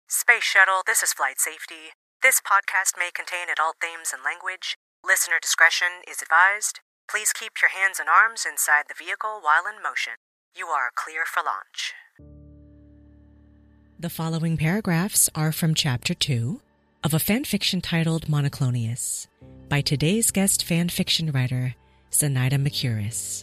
Space Shuttle, this is Flight Safety. This podcast may contain adult themes and language. Listener discretion is advised. Please keep your hands and arms inside the vehicle while in motion. You are clear for launch. The following paragraphs are from Chapter 2 of a fanfiction titled Monoclonius by today's guest fanfiction writer, Zenaida Mercurius.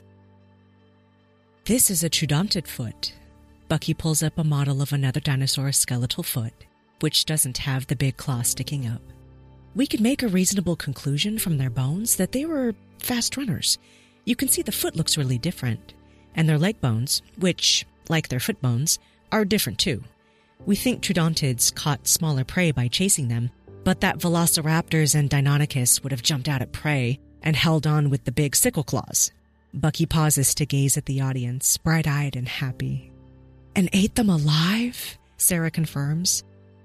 This is a troodontid foot. Bucky pulls up a model of another dinosaur's skeletal foot, which doesn't have the big claw sticking up. We could make a reasonable conclusion from their bones that they were fast runners. You can see the foot looks really different, and their leg bones, which, like their foot bones, are different too. We think troodontids caught smaller prey by chasing them, but that velociraptors and Deinonychus would have jumped out at prey and held on with the big sickle claws. Bucky pauses to gaze at the audience, bright-eyed and happy. And ate them alive? Sarah confirms.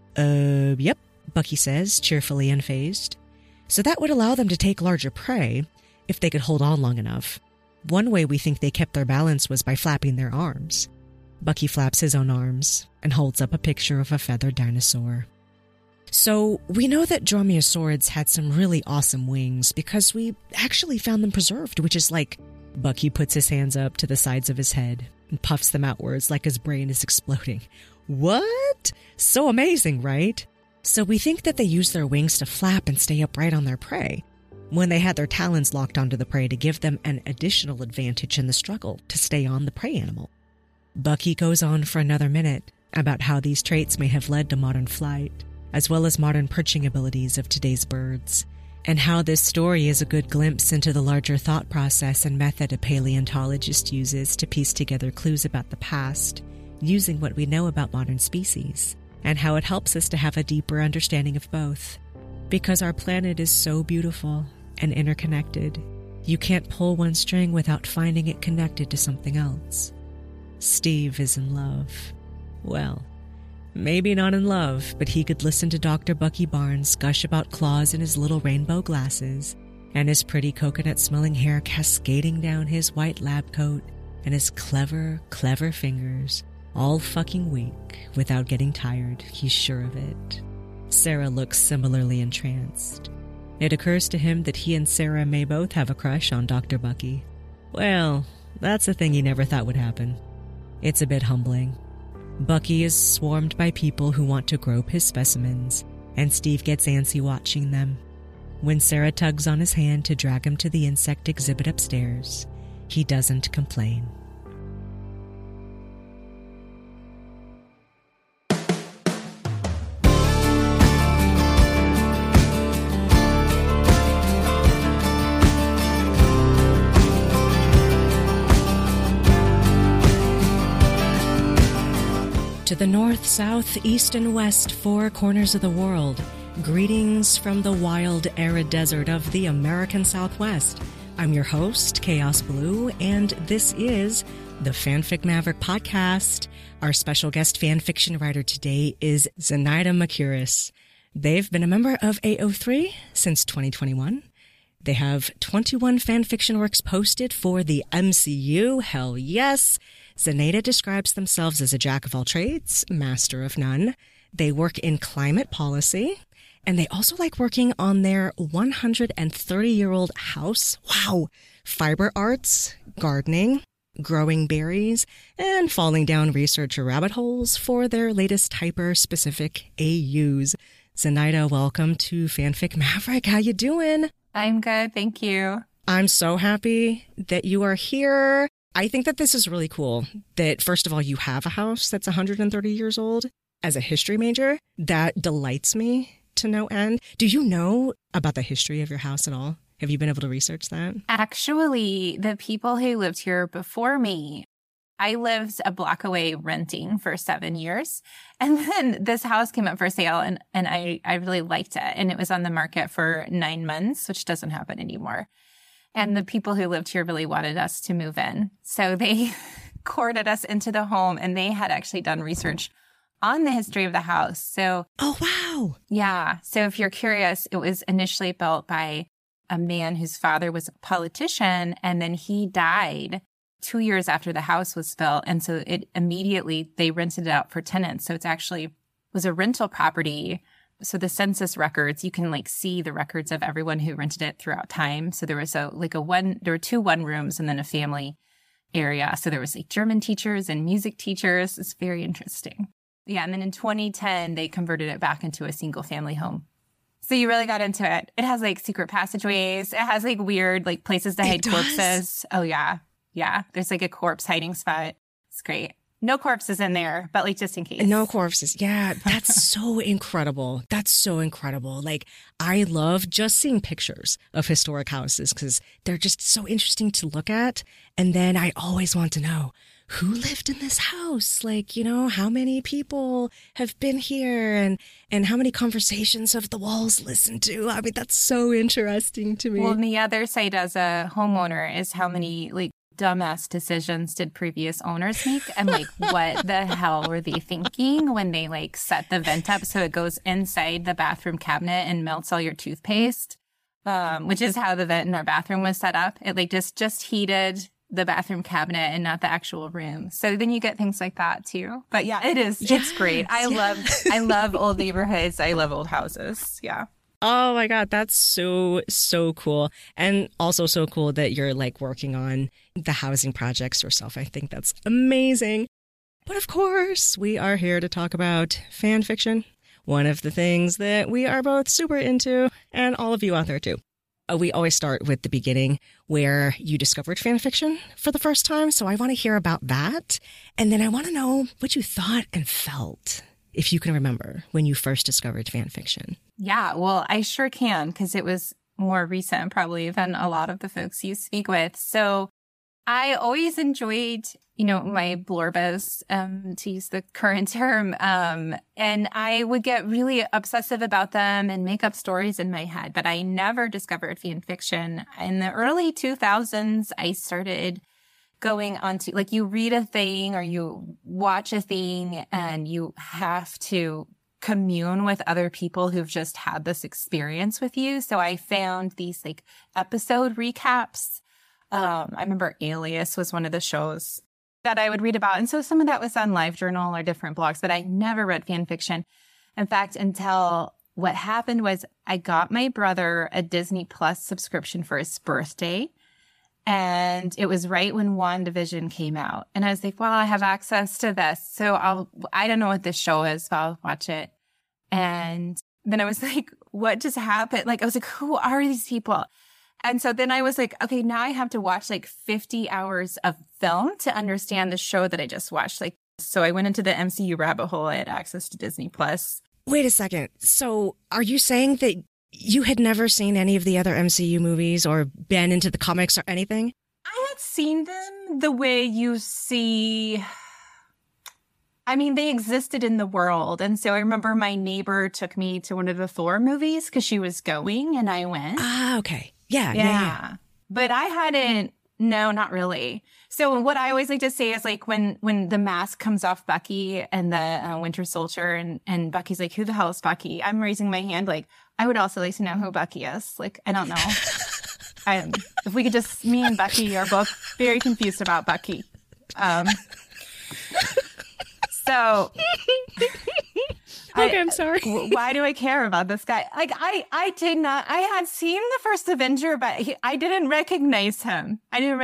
Yep, Bucky says, cheerfully unfazed. So that would allow them to take larger prey if they could hold on long enough. One way we think they kept their balance was by flapping their arms. Bucky flaps his own arms and holds up a picture of a feathered dinosaur. So we know that dromaeosaurids had some really awesome wings because we actually found them preserved, which is like... Bucky puts his hands up to the sides of his head and puffs them outwards like his brain is exploding. What? So amazing, right? So we think that they used their wings to flap and stay upright on their prey, when they had their talons locked onto the prey to give them an additional advantage in the struggle to stay on the prey animal. Bucky goes on for another minute about how these traits may have led to modern flight, as well as modern perching abilities of today's birds, and how this story is a good glimpse into the larger thought process and method a paleontologist uses to piece together clues about the past, using what we know about modern species, and how it helps us to have a deeper understanding of both. Because our planet is so beautiful and interconnected, you can't pull one string without finding it connected to something else. Steve is in love. Well, maybe not in love, but he could listen to Dr. Bucky Barnes gush about claws in his little rainbow glasses, and his pretty coconut-smelling hair cascading down his white lab coat, and his clever, clever fingers, all fucking weak without getting tired, he's sure of it. Sarah looks similarly entranced. It occurs to him that he and Sarah may both have a crush on Dr. Bucky. Well, that's a thing he never thought would happen. It's a bit humbling. Bucky is swarmed by people who want to grope his specimens, and Steve gets antsy watching them. When Sarah tugs on his hand to drag him to the insect exhibit upstairs, he doesn't complain. To the north, south, east, and west, four corners of the world, greetings from the wild, arid desert of the American Southwest. I'm your host, Chaos Blue, and this is the Fanfic Maverick Podcast. Our special guest fanfiction writer today is Zenaida Mercurius. They've been a member of AO3 since 2021. They have 21 fanfiction works posted for the MCU. Hell yes! Zenaida describes themselves as a jack of all trades, master of none. They work in climate policy, and they also like working on their 130-year-old house. Wow! Fiber arts, gardening, growing berries, and falling down researcher rabbit holes for their latest hyper-specific AUs. Zenaida, welcome to Fanfic Maverick. How you doing? I'm good, thank you. I'm so happy that you are here. I think that this is really cool that, first of all, you have a house that's 130 years old. As a history major, that delights me to no end. Do you know about the history of your house at all? Have you been able to research that? Actually, the people who lived here before me, I lived a block away renting for 7 years. And then this house came up for sale and I really liked it. And it was on the market for 9 months, which doesn't happen anymore. And the people who lived here really wanted us to move in. So they courted us into the home, and they had actually done research on the history of the house. So, oh, wow. Yeah. So if you're curious, it was initially built by a man whose father was a politician, and then he died 2 years after the house was built. And so it immediately, they rented it out for tenants. So it's actually was a rental property. So the census records, you can like see the records of everyone who rented it throughout time. So there was there were 2 one-rooms and then a family area. So there was like German teachers and music teachers. It's very interesting. Yeah. And then in 2010, they converted it back into a single family home. So you really got into it. It has like secret passageways. It has like weird like places to hide corpses. Oh yeah. Yeah. There's like a corpse hiding spot. It's great. No corpses in there, but like just in case. No corpses. Yeah, that's so incredible. That's so incredible. Like, I love just seeing pictures of historic houses because they're just so interesting to look at. And then I always want to know who lived in this house? Like, you know, how many people have been here and how many conversations have the walls listened to? I mean, that's so interesting to me. Well, and the other side as a homeowner is how many like dumbass decisions did previous owners make, and like what the hell were they thinking when they like set the vent up so it goes inside the bathroom cabinet and melts all your toothpaste, which is how the vent in our bathroom was set up. It like just heated the bathroom cabinet and not the actual room. So then you get things like that too. But yeah, it's great. I love old neighborhoods. I love old houses. Yeah. Oh my God, that's so cool. And also so cool that you're like working on the housing projects yourself. I think that's amazing. But of course, we are here to talk about fan fiction, one of the things that we are both super into, and all of you out there too. We always start with the beginning where you discovered fan fiction for the first time. So I want to hear about that. And then I want to know what you thought and felt, if you can remember, when you first discovered fan fiction. Yeah, well, I sure can, because it was more recent probably than a lot of the folks you speak with. So I always enjoyed, my blorbas, to use the current term. And I would get really obsessive about them and make up stories in my head, but I never discovered fan fiction. In the early 2000s, I started going on to, like, you read a thing or you watch a thing and you have to commune with other people who've just had this experience with you. So I found these like episode recaps. I remember Alias was one of the shows that I would read about. And so some of that was on LiveJournal or different blogs, but I never read fan fiction. In fact, until what happened was I got my brother a Disney Plus subscription for his birthday. And it was right when WandaVision came out. And I was like, well, I have access to this. So I don't know what this show is, but I'll watch it. And then I was like, what just happened? Like, I was like, who are these people? And so then I was like, okay, now I have to watch like 50 hours of film to understand the show that I just watched. Like, so I went into the MCU rabbit hole. I had access to Disney Plus. Wait a second. So are you saying that you had never seen any of the other MCU movies or been into the comics or anything? I had seen them the way you see. I mean, they existed in the world. And so I remember my neighbor took me to one of the Thor movies because she was going and I went. Ah, okay. Yeah. But I hadn't. No, not really. So what I always like to say is like when the mask comes off Bucky and the Winter Soldier and Bucky's like, who the hell is Bucky? I'm raising my hand like, I would also like to know who Bucky is. Like, I don't know. If we could just, me and Bucky are both very confused about Bucky. So, okay, I'm sorry. Why do I care about this guy? Like, I did not. I had seen the first Avenger, but I didn't recognize him.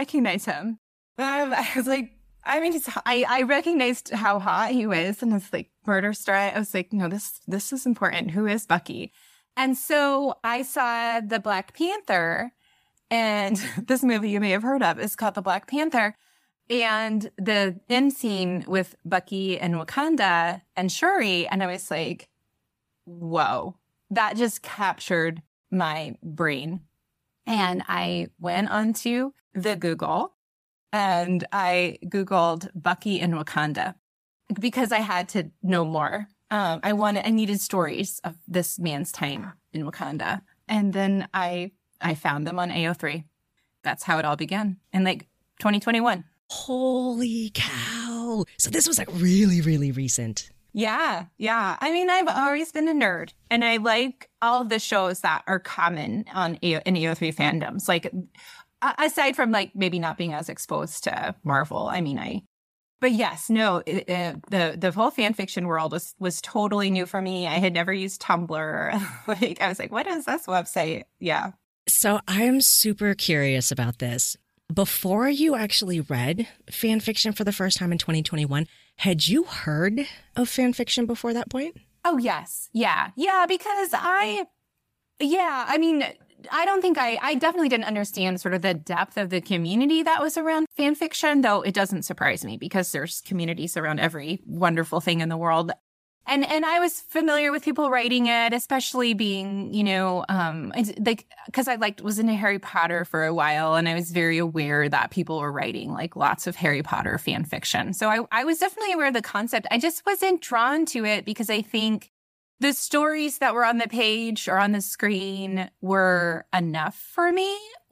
I was like, I mean, I recognized how hot he was, and it's like murder strike. I was like, no, this is important. Who is Bucky? And so I saw the Black Panther, and this movie you may have heard of is called The Black Panther. And the end scene with Bucky and Wakanda and Shuri, and I was like, whoa, that just captured my brain. And I went onto the Google and I Googled Bucky and Wakanda because I had to know more. I needed stories of this man's time in Wakanda. And then I found them on AO3. That's how it all began in like 2021. Holy cow. So this was like really, really recent. Yeah. I mean, I've always been a nerd and I like all of the shows that are common in AO3 fandoms. Like, aside from like maybe not being as exposed to Marvel. I mean, But yes, no, the whole fan fiction world was totally new for me. I had never used Tumblr. Like, I was like, what is this website? Yeah. So I'm super curious about this. Before you actually read fan fiction for the first time in 2021, had you heard of fan fiction before that point? Oh, yes. Yeah. Yeah, because I mean, I don't think I definitely didn't understand sort of the depth of the community that was around fan fiction, though it doesn't surprise me because there's communities around every wonderful thing in the world. And I was familiar with people writing it, especially being, because I was into Harry Potter for a while, and I was very aware that people were writing like lots of Harry Potter fan fiction. So I was definitely aware of the concept. I just wasn't drawn to it because I think the stories that were on the page or on the screen were enough for me,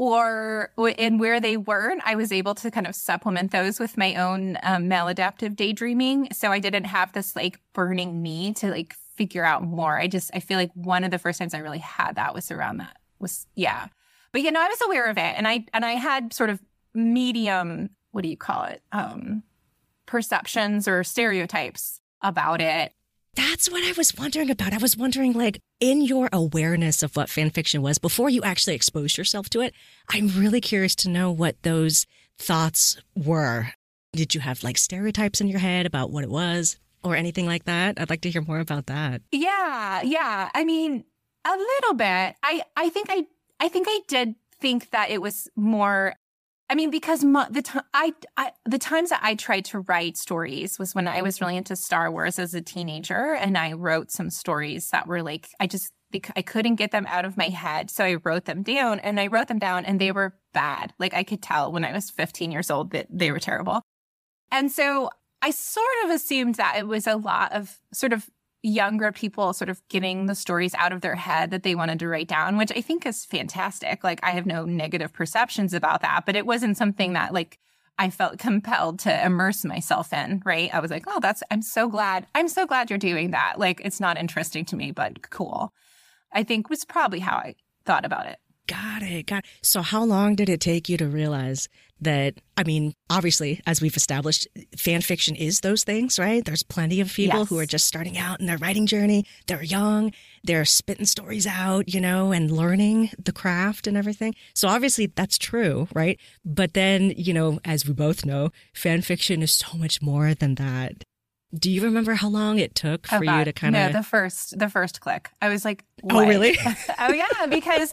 and where they weren't, I was able to kind of supplement those with my own maladaptive daydreaming. So I didn't have this like burning need to like figure out more. I feel like one of the first times I really had that was around that yeah. But I was aware of it, and I had sort of medium, what do you call it? Perceptions or stereotypes about it. That's what I was wondering about. I was wondering, like, in your awareness of what fan fiction was before you actually exposed yourself to it, I'm really curious to know what those thoughts were. Did you have like stereotypes in your head about what it was or anything like that? I'd like to hear more about that. Yeah. I mean, a little bit. I think I did think that it was more. I mean, because the times that I tried to write stories was when I was really into Star Wars as a teenager, and I wrote some stories that were like, I couldn't get them out of my head. So I wrote them down, and they were bad. Like, I could tell when I was 15 years old that they were terrible. And so I sort of assumed that it was a lot of sort of younger people sort of getting the stories out of their head that they wanted to write down, which I think is fantastic. Like, I have no negative perceptions about that, but it wasn't something that like I felt compelled to immerse myself in, right? I was like, oh, I'm so glad you're doing that. Like, it's not interesting to me, but cool. I think was probably how I thought about it. Got it. So how long did it take you to realize that, I mean, obviously, as we've established, fan fiction is those things, right? There's plenty of people who are just starting out in their writing journey. They're young. They're spitting stories out, and learning the craft and everything. So obviously that's true, right? But then, as we both know, fan fiction is so much more than that. Do you remember how long it took for you to kind of... No, the first click. I was like, what? Oh, really? Oh, yeah, because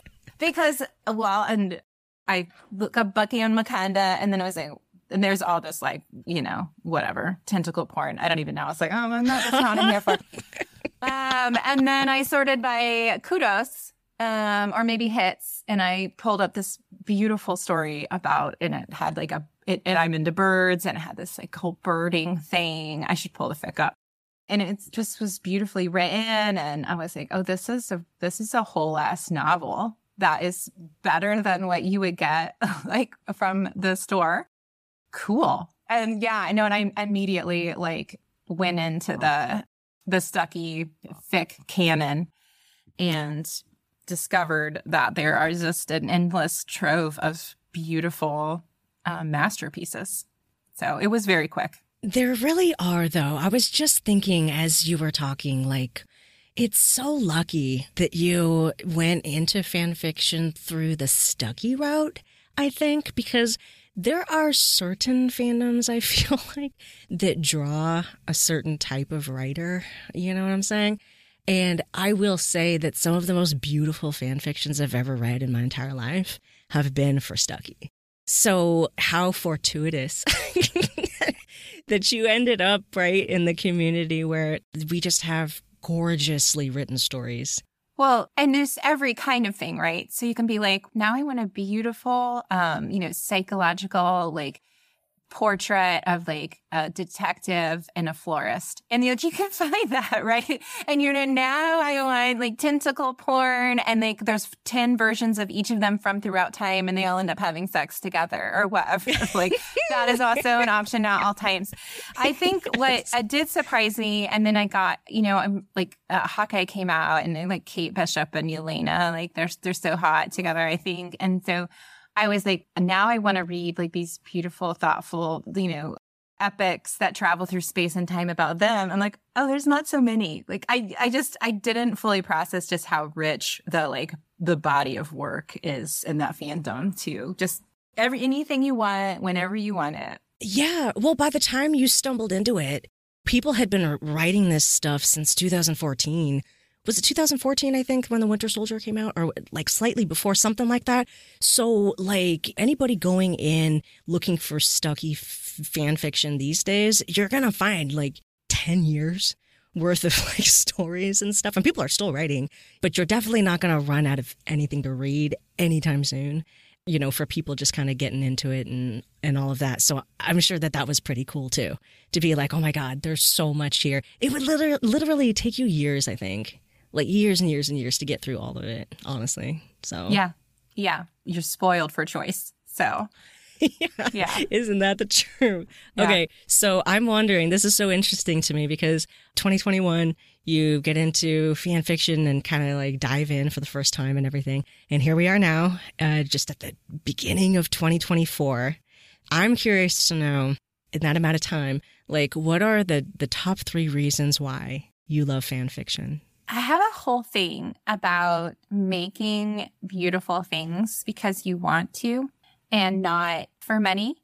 and I look up Bucky and Makanda, and then I was like, and there's all this like, whatever, tentacle porn. I don't even know. It's like, oh, that's not in here for. And then I sorted by kudos, or maybe hits, and I pulled up this beautiful story about, and it had like and I'm into birds, and it had this like whole birding thing. I should pull the fic up. And it just was beautifully written, and I was like, oh, this is a whole ass novel that is better than what you would get like from the store. Cool. And yeah, I know. And I immediately like went into the Stuckey fic canon and discovered that there are just an endless trove of beautiful masterpieces. So it was very quick. There really are, though. I was just thinking as you were talking, like, it's so lucky that you went into fan fiction through the Stuckey route, I think, because there are certain fandoms, I feel like, that draw a certain type of writer. You know what I'm saying? And I will say that some of the most beautiful fan fictions I've ever read in my entire life have been for Stuckey. So how fortuitous that you ended up right in the community where we just have gorgeously written stories. Well, and there's every kind of thing, right? So you can be like, now I want a beautiful, psychological, like, portrait of like a detective and a florist, and you can find that, right? And now I want like tentacle porn, and like there's 10 versions of each of them from throughout time, and they all end up having sex together or whatever. Like, that is also an option at all times. I think what did surprise me, and then I got, I'm like Hawkeye came out, and like Kate Bishop and Yelena, like they're so hot together, I think, and so I was like, now I want to read like these beautiful, thoughtful, epics that travel through space and time about them. I'm like, oh, there's not so many. Like, I didn't fully process just how rich the body of work is in that fandom too. Just anything you want, whenever you want it. Yeah. Well, by the time you stumbled into it, people had been writing this stuff since 2014. Was it 2014, I think, when The Winter Soldier came out, or like slightly before, something like that? So like anybody going in looking for Stucky fan fiction these days, you're going to find like 10 years worth of like stories and stuff. And people are still writing, but you're definitely not going to run out of anything to read anytime soon, you know, for people just kind of getting into it and all of that. So I'm sure that was pretty cool too, to be like, oh my God, there's so much here. It would literally take you years, I think. Like years and years and years to get through all of it, honestly. So yeah, you're spoiled for choice. So yeah, isn't that the truth? Yeah. Okay, so I'm wondering. This is so interesting to me because 2021, you get into fan fiction and kind of like dive in for the first time and everything, and here we are now, just at the beginning of 2024. I'm curious to know, in that amount of time, like what are the top 3 reasons why you love fan fiction? I have a whole thing about making beautiful things because you want to and not for money.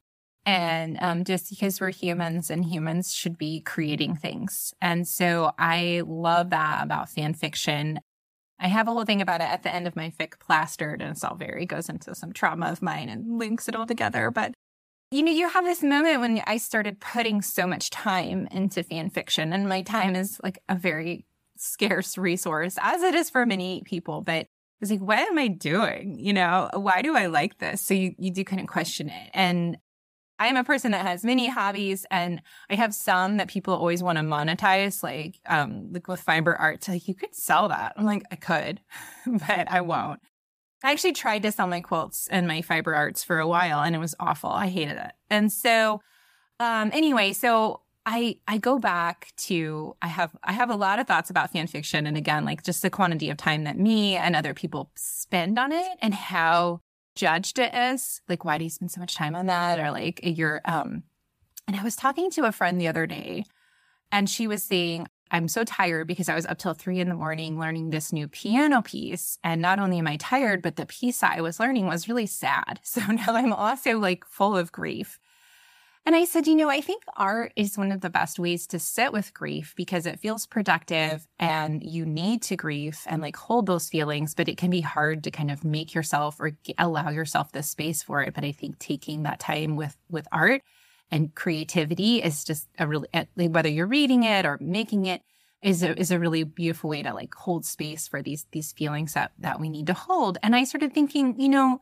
And just because we're humans and humans should be creating things. And so I love that about fan fiction. I have a whole thing about it at the end of my fic Plastered, and it's all goes into some trauma of mine and links it all together. But you know, you have this moment when I started putting so much time into fan fiction, and my time is like a very scarce resource, as it is for many people. But it's like, what am I doing? You know, why do I like this? So you do kind of question it. And I am a person that has many hobbies, and I have some that people always want to monetize, like with fiber art. So like, you could sell that. I'm like, I could, but I won't. I actually tried to sell my quilts and my fiber arts for a while, and it was awful. I hated it. And so anyway, so I go back to, I have a lot of thoughts about fan fiction. And again, like just the quantity of time that me and other people spend on it and how judged it is. Like, why do you spend so much time on that? Or like you're, and I was talking to a friend the other day, and she was saying, I'm so tired because I was up till 3 a.m. learning this new piano piece. And not only am I tired, but the piece I was learning was really sad. So now I'm also like full of grief. And I said, you know, I think art is one of the best ways to sit with grief because it feels productive, and you need to grieve and like hold those feelings, but it can be hard to kind of make yourself or allow yourself the space for it. But I think taking that time with art and creativity is just a really, whether you're reading it or making it, is a really beautiful way to like hold space for these feelings that we need to hold. And I started thinking, you know,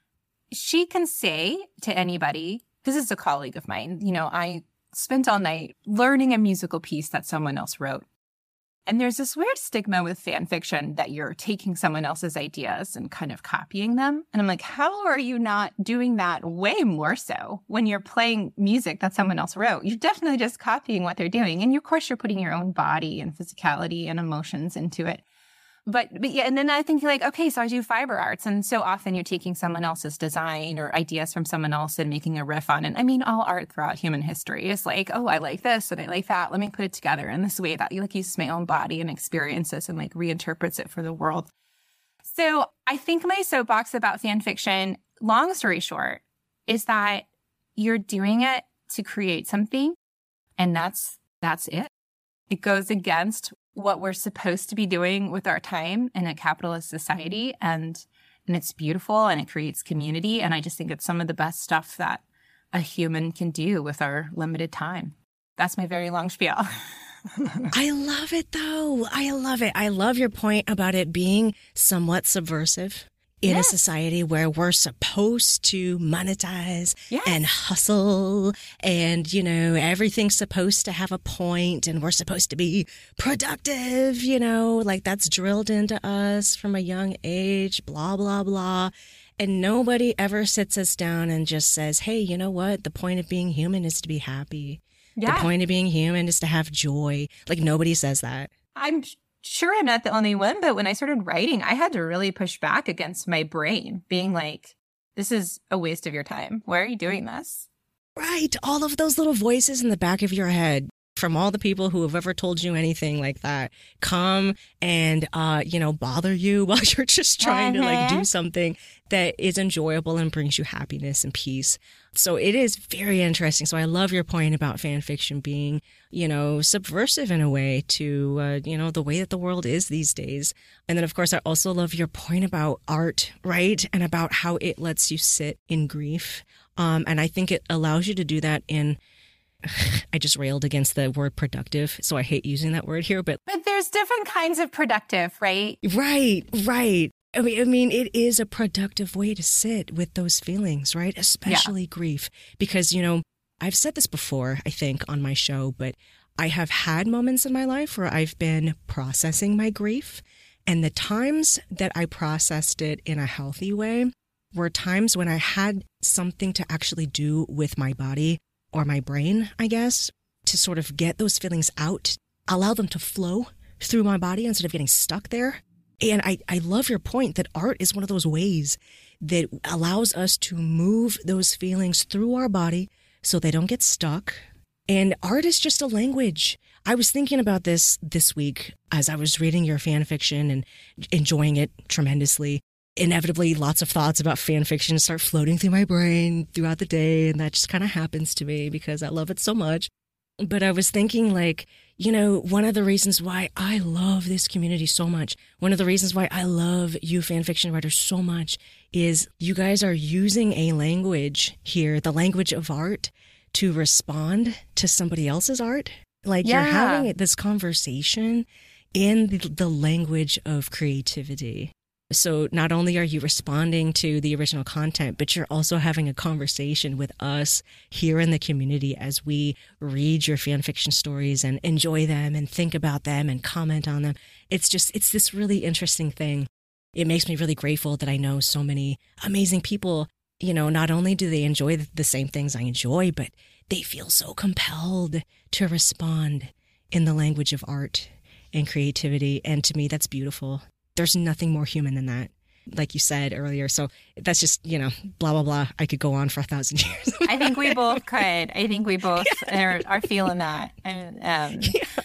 she can say to anybody, this is a colleague of mine, you know, I spent all night learning a musical piece that someone else wrote. And there's this weird stigma with fan fiction that you're taking someone else's ideas and kind of copying them. And I'm like, how are you not doing that way more so when you're playing music that someone else wrote? You're definitely just copying what they're doing. And of course, you're putting your own body and physicality and emotions into it. But yeah, and then I think like, okay, so I do fiber arts. And so often you're taking someone else's design or ideas from someone else and making a riff on it. I mean, all art throughout human history is like, oh, I like this and I like that. Let me put it together in this way that you like uses my own body and experiences and like reinterprets it for the world. So I think my soapbox about fan fiction, long story short, is that you're doing it to create something. And that's it. It goes against what we're supposed to be doing with our time in a capitalist society. And it's beautiful and it creates community. And I just think it's some of the best stuff that a human can do with our limited time. That's my very long spiel. I love it, though. I love it. I love your point about it being somewhat subversive in a society where we're supposed to monetize and hustle, and, you know, everything's supposed to have a point, and we're supposed to be productive, you know, like that's drilled into us from a young age, blah, blah, blah. And nobody ever sits us down and just says, hey, you know what? The point of being human is to be happy. Yeah. The point of being human is to have joy. Like, nobody says that. I'm sure I'm not the only one, but when I started writing, I had to really push back against my brain being like, this is a waste of your time. Why are you doing this? Right. All of those little voices in the back of your head from all the people who have ever told you anything like that come and, bother you while you're just trying to like do something that is enjoyable and brings you happiness and peace. So it is very interesting. So I love your point about fan fiction being, subversive in a way to, the way that the world is these days. And then, of course, I also love your point about art, right? And about how it lets you sit in grief. And I think it allows you to do that in, I just railed against the word productive, so I hate using that word here, but there's different kinds of productive, right? Right. I mean, it is a productive way to sit with those feelings, right? Especially grief, because, I've said this before, I think, on my show, but I have had moments in my life where I've been processing my grief, and the times that I processed it in a healthy way were times when I had something to actually do with my body or my brain, I guess, to sort of get those feelings out, allow them to flow through my body instead of getting stuck there. And I love your point that art is one of those ways that allows us to move those feelings through our body so they don't get stuck. And art is just a language. I was thinking about this week as I was reading your fan fiction and enjoying it tremendously. Inevitably, lots of thoughts about fan fiction start floating through my brain throughout the day. And that just kind of happens to me because I love it so much. But I was thinking one of the reasons why I love this community so much, one of the reasons why I love you fan fiction writers so much is you guys are using a language here, the language of art, to respond to somebody else's art. Like you're having this conversation in the language of creativity. So not only are you responding to the original content, but you're also having a conversation with us here in the community as we read your fan fiction stories and enjoy them and think about them and comment on them. It's this really interesting thing. It makes me really grateful that I know so many amazing people. Not only do they enjoy the same things I enjoy, but they feel so compelled to respond in the language of art and creativity. And to me, that's beautiful. There's nothing more human than that, like you said earlier. So that's just, blah, blah, blah. I could go on for 1,000 years. I think we both could. I think we both are feeling that. And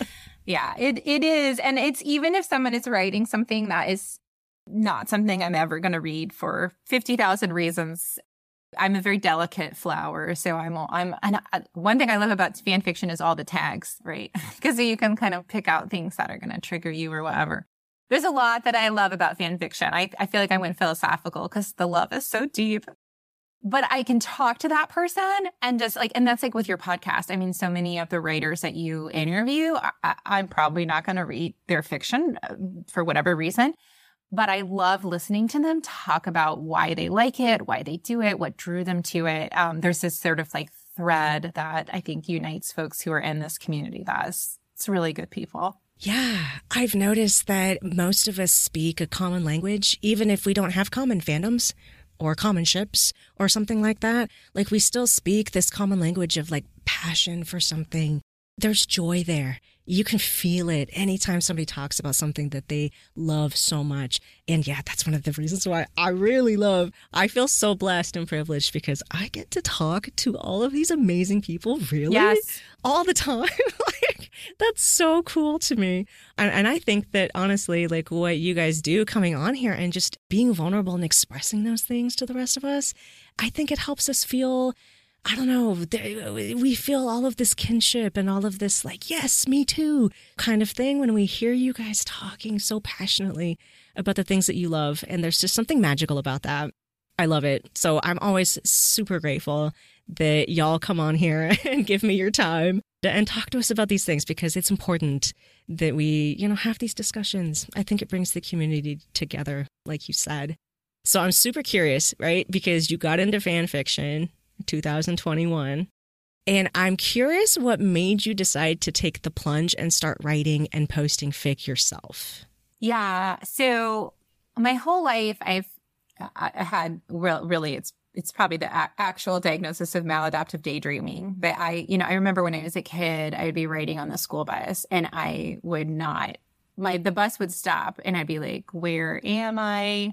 it is. And it's even if someone is writing something that is not something I'm ever going to read for 50,000 reasons. I'm a very delicate flower. So one thing I love about fan fiction is all the tags, right? Because you can kind of pick out things that are going to trigger you or whatever. There's a lot that I love about fan fiction. I feel like I went philosophical because the love is so deep. But I can talk to that person and just and that's like with your podcast. I mean, so many of the writers that you interview, I'm probably not going to read their fiction for whatever reason. But I love listening to them talk about why they like it, why they do it, what drew them to it. There's this sort of thread that I think unites folks who are in this community. It's really good people. Yeah, I've noticed that most of us speak a common language, even if we don't have common fandoms or common ships or something like that. We still speak this common language of passion for something. There's joy there. You can feel it anytime somebody talks about something that they love so much. And that's one of the reasons why I feel so blessed and privileged because I get to talk to all of these amazing people all the time. That's so cool to me. And I think that honestly, what you guys do coming on here and just being vulnerable and expressing those things to the rest of us, I think it helps us feel, I don't know, we feel all of this kinship and all of this yes, me too kind of thing when we hear you guys talking so passionately about the things that you love. And there's just something magical about that. I love it. So I'm always super grateful that y'all come on here and give me your time and talk to us about these things because it's important that we, have these discussions. I think it brings the community together, like you said. So I'm super curious, right? Because you got into fan fiction 2021. And I'm curious what made you decide to take the plunge and start writing and posting fic yourself. Yeah. So my whole life, I had really, it's probably the actual diagnosis of maladaptive daydreaming. But I remember when I was a kid, I would be riding on the school bus and I would not, the bus would stop and I'd be like, where am I?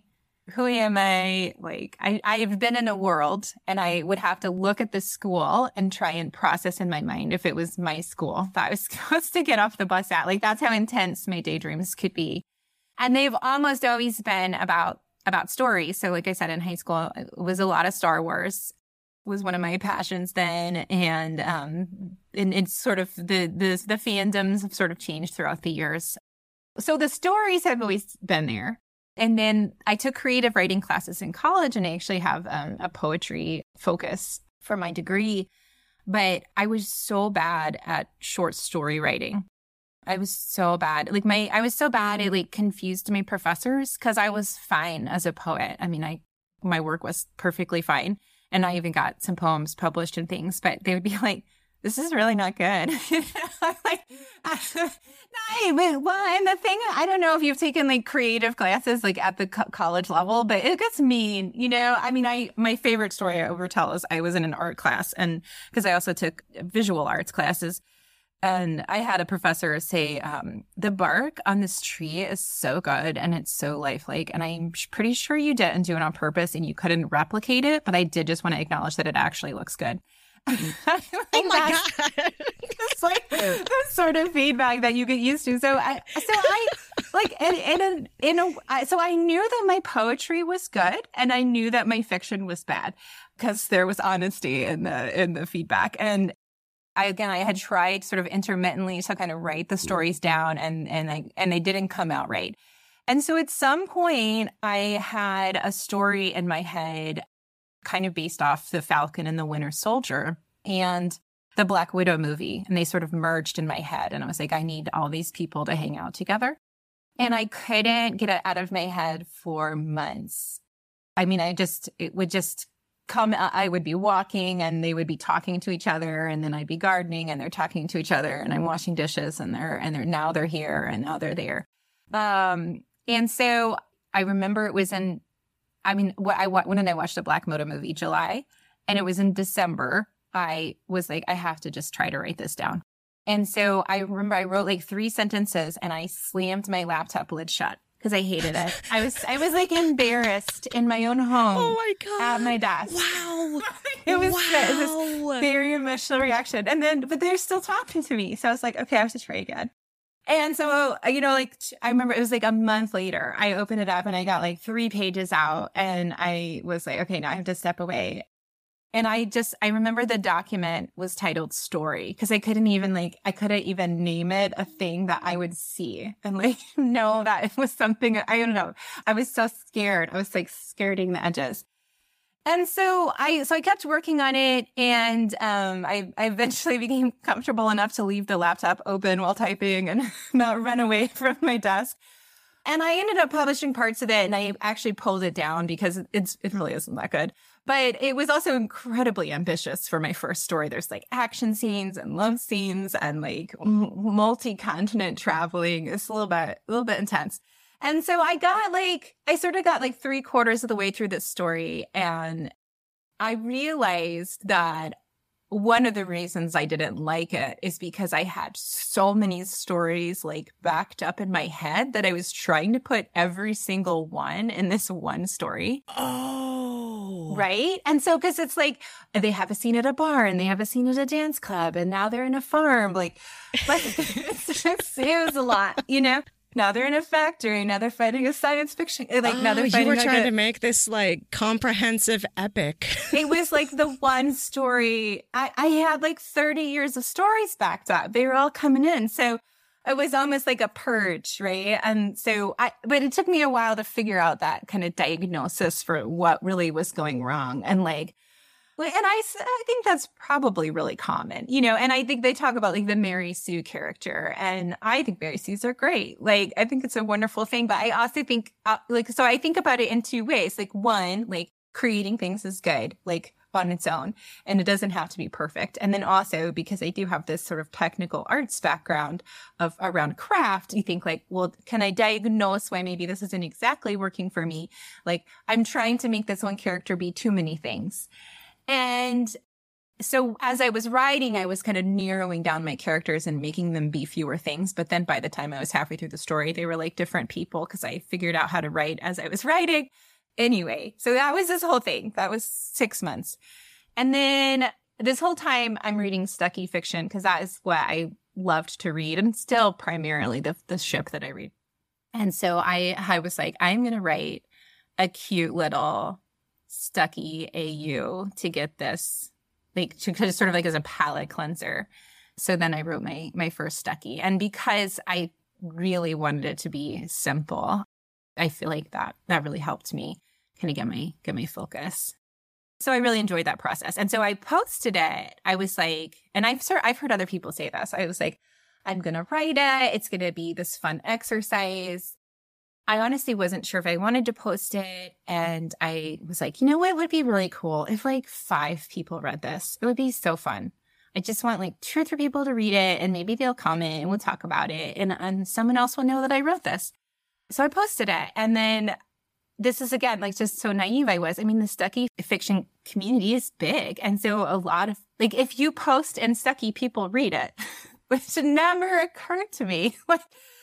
who am I? Like, I've been in a world, and I would have to look at the school and try and process in my mind if it was my school that I was supposed to get off the bus at. Like, that's how intense my daydreams could be. And they've almost always been about stories. So like I said, in high school, it was a lot of Star Wars was one of my passions then. And it's sort of the fandoms have sort of changed throughout the years. So the stories have always been there. And then I took creative writing classes in college, and I actually have a poetry focus for my degree. But I was so bad at short story writing. I was so bad. Like I was so bad it like confused my professors, because I was fine as a poet. I mean, my work was perfectly fine, and I even got some poems published and things. But they would be like, "This is really not good." I'm like, well, and the thing, I don't know if you've taken like creative classes like at the college level, but it gets mean, you know? I mean, my favorite story I ever tell is I was in an art class, and because I also took visual arts classes, and I had a professor say, the bark on this tree is so good and it's so lifelike, and I'm pretty sure you didn't do it on purpose and you couldn't replicate it, but I did just want to acknowledge that it actually looks good. Oh my God. It's like the sort of feedback that you get used to. So I knew that my poetry was good, and I knew that my fiction was bad, because there was honesty in the feedback. And I had tried sort of intermittently to kind of write the stories down, and they didn't come out right. And so at some point I had a story in my head kind of based off The Falcon and the Winter Soldier and the Black Widow movie. And they sort of merged in my head. And I was like, I need all these people to hang out together. And I couldn't get it out of my head for months. I mean, it would just come, I would be walking and they would be talking to each other. And then I'd be gardening and they're talking to each other, and I'm washing dishes, and now they're here and now they're there. And so I remember it was when did I watch the Black Widow movie? July. And it was in December. I was like, I have to just try to write this down. And so I remember I wrote like 3 sentences, and I slammed my laptop lid shut because I hated it. I was like embarrassed in my own home. Oh my God. At my desk. Wow. It was this very emotional reaction. But they're still talking to me. So I was like, okay, I have to try again. And so, I remember it was like a month later, I opened it up and I got like 3 pages out, and I was like, okay, now I have to step away. And I remember the document was titled Story, because I couldn't even name it a thing that I would see and like know that it was something. I don't know. I was so scared. I was like skirting the edges. And so I kept working on it, and I eventually became comfortable enough to leave the laptop open while typing and not run away from my desk. And I ended up publishing parts of it, and I actually pulled it down because it really isn't that good. But it was also incredibly ambitious for my first story. There's like action scenes and love scenes and like multi-continent traveling. It's a little bit intense. And so I got like 3/4 of the way through this story, and I realized that one of the reasons I didn't like it is because I had so many stories like backed up in my head that I was trying to put every single one in this one story. Oh. Right? And so, because it's like, they have a scene at a bar and they have a scene at a dance club, and now they're in a farm. Like, it was a lot, you know? Now they're in a factory. Now they're fighting a science fiction. Now they're fighting. You were trying to make this like comprehensive epic. It was like the one story. I had like 30 years of stories backed up. They were all coming in. So it was almost like a purge, right? And so but it took me a while to figure out that kind of diagnosis for what really was going wrong. And I think that's probably really common, you know, and I think they talk about like the Mary Sue character, and I think Mary Sues are great. Like, I think it's a wonderful thing, but I also think so I think about it in 2 ways. Like, one, like creating things is good, like on its own, and it doesn't have to be perfect. And then also because I do have this sort of technical arts background around craft, you think like, well, can I diagnose why maybe this isn't exactly working for me? Like, I'm trying to make this one character be too many things. And so as I was writing, I was kind of narrowing down my characters and making them be fewer things. But then by the time I was halfway through the story, they were like different people, because I figured out how to write as I was writing. Anyway, so that was this whole thing. That was 6 months. And then this whole time I'm reading Stucky fiction because that is what I loved to read and still primarily the ship that I read. And so I was like, I'm going to write a cute little Stucky AU to get this, like, to sort of like as a palate cleanser. So then I wrote my first Stucky. And because I really wanted it to be simple, I feel like that really helped me kind of get my focus. So I really enjoyed that process. And so I posted it. I was like, and I've heard other people say this. I was like, I'm going to write it. It's going to be this fun exercise. I honestly wasn't sure if I wanted to post it. And I was like, you know what would be really cool if like 5 people read this? It would be so fun. I just want like 2 or 3 people to read it and maybe they'll comment and we'll talk about it. And someone else will know that I wrote this. So I posted it. And then this is, again, like just so naive I was. I mean, the Stucky fiction community is big. And so a lot of, like, if you post in Stucky, people read it, which never occurred to me. Like,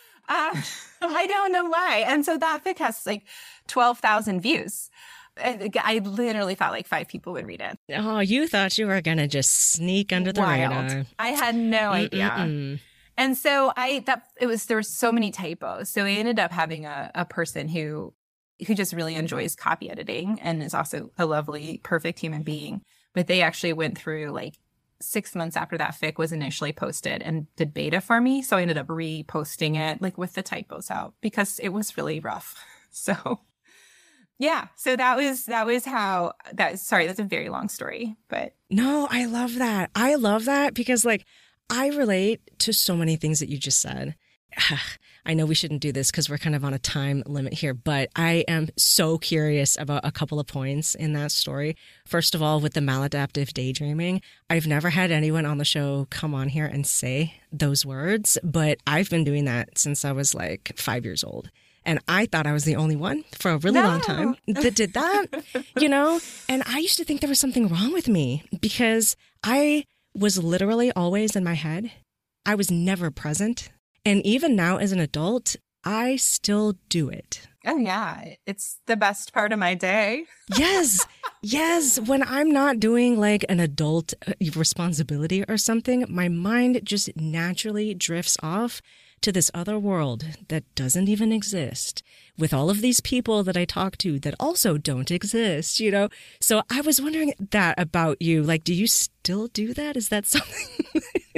I don't know why. And so that fic has like 12,000 views. I literally thought like 5 people would read it. Oh, you thought you were going to just sneak under the radar. I had no idea. And so there were so many typos. So I ended up having a person who just really enjoys copy editing and is also a lovely, perfect human being. But they actually went through like 6 months after that fic was initially posted and did beta for me. So I ended up reposting it like with the typos out because it was really rough. So yeah. So sorry, that's a very long story, but. No, I love that. I love that because like I relate to so many things that you just said. I know we shouldn't do this because we're kind of on a time limit here, but I am so curious about a couple of points in that story. First of all, with the maladaptive daydreaming, I've never had anyone on the show come on here and say those words, but I've been doing that since I was like 5 years old. And I thought I was the only one for a really long time that did that, you know? And I used to think there was something wrong with me because I was literally always in my head. I was never present. And even now as an adult, I still do it. Oh, yeah. It's the best part of my day. Yes. Yes. When I'm not doing like an adult responsibility or something, my mind just naturally drifts off to this other world that doesn't even exist with all of these people that I talk to that also don't exist, you know? So I was wondering that about you. Like, do you still do that? Is that something?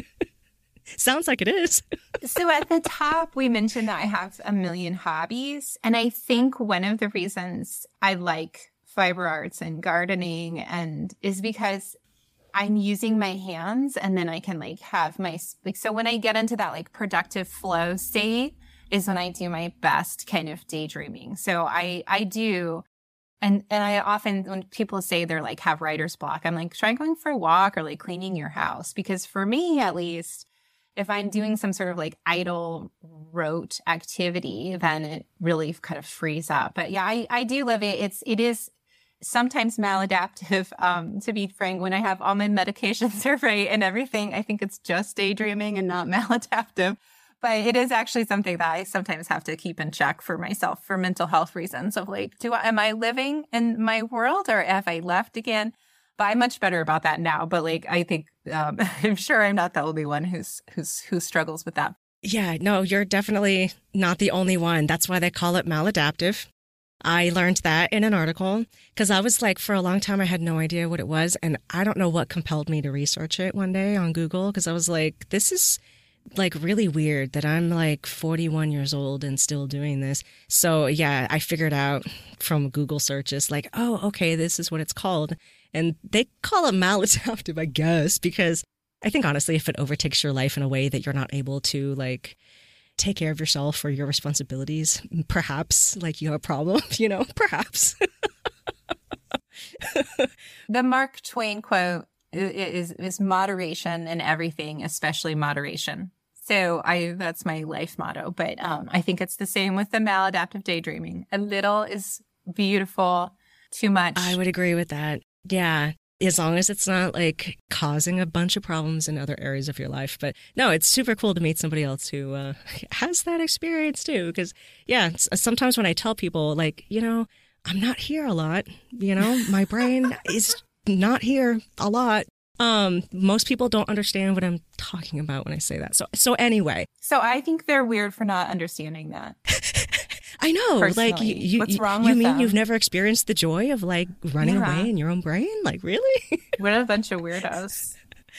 Sounds like it is. So at the top, we mentioned that I have a million hobbies. And I think one of the reasons I like fiber arts and gardening is because I'm using my hands and then I can like have so when I get into that like productive flow state is when I do my best kind of daydreaming. So I do. And I often, when people say they're like have writer's block, I'm like, try going for a walk or like cleaning your house. Because for me, at least, if I'm doing some sort of like idle rote activity, then it really kind of frees up. But yeah, I do love it. It is sometimes maladaptive. To be frank, when I have all my medications are right and everything, I think it's just daydreaming and not maladaptive. But it is actually something that I sometimes have to keep in check for myself for mental health reasons of like, am I living in my world or have I left again? But I'm much better about that now. But like, I think I'm sure I'm not the only one who struggles with that. Yeah, no, you're definitely not the only one. That's why they call it maladaptive. I learned that in an article because I was like, for a long time, I had no idea what it was. And I don't know what compelled me to research it one day on Google because I was like, this is like really weird that I'm like 41 years old and still doing this. So yeah, I figured out from Google searches like, oh, okay, this is what it's called. And they call it maladaptive, I guess, because I think honestly, if it overtakes your life in a way that you're not able to like take care of yourself or your responsibilities, perhaps like you have a problem, you know, perhaps. The Mark Twain quote is moderation in everything, especially moderation. So that's my life motto. But I think it's the same with the maladaptive daydreaming. A little is beautiful. Too much. I would agree with that. Yeah. As long as it's not like causing a bunch of problems in other areas of your life. But no, it's super cool to meet somebody else who has that experience too. Because yeah, sometimes when I tell people like, you know, I'm not here a lot. You know, my brain is not here a lot. Most people don't understand what I'm talking about when I say that. So anyway. So I think they're weird for not understanding that. I know. Personally. Like, you, what's wrong with you mean them? you've never experienced the joy of like running away in your own brain? Like, really? What a bunch of weirdos.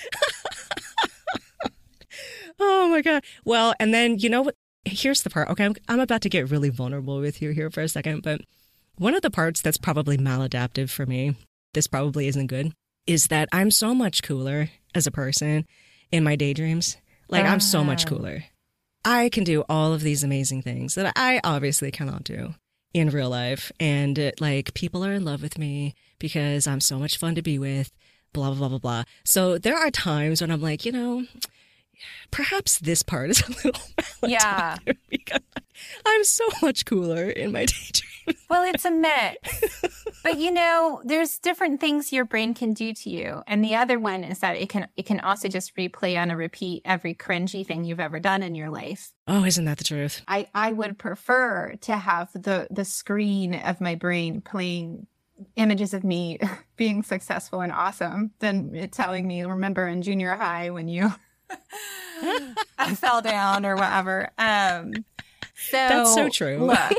Oh my God. Well, and then, you know what? Here's the part. Okay, I'm about to get really vulnerable with you here for a second, but one of the parts that's probably maladaptive for me, this probably isn't good, is that I'm so much cooler as a person in my daydreams. Like, I'm so much cooler. I can do all of these amazing things that I obviously cannot do in real life. And like, people are in love with me because I'm so much fun to be with, blah, blah, blah, blah. So there are times when I'm like, you know, perhaps this part is a little maladaptive because I'm so much cooler in my daydream. Well, it's a mix. But, you know, there's different things your brain can do to you. And the other one is that it can also just replay on a repeat every cringy thing you've ever done in your life. Oh, isn't that the truth? I would prefer to have the screen of my brain playing images of me being successful and awesome than it telling me, remember in junior high when you I fell down or whatever. That's so true. Look,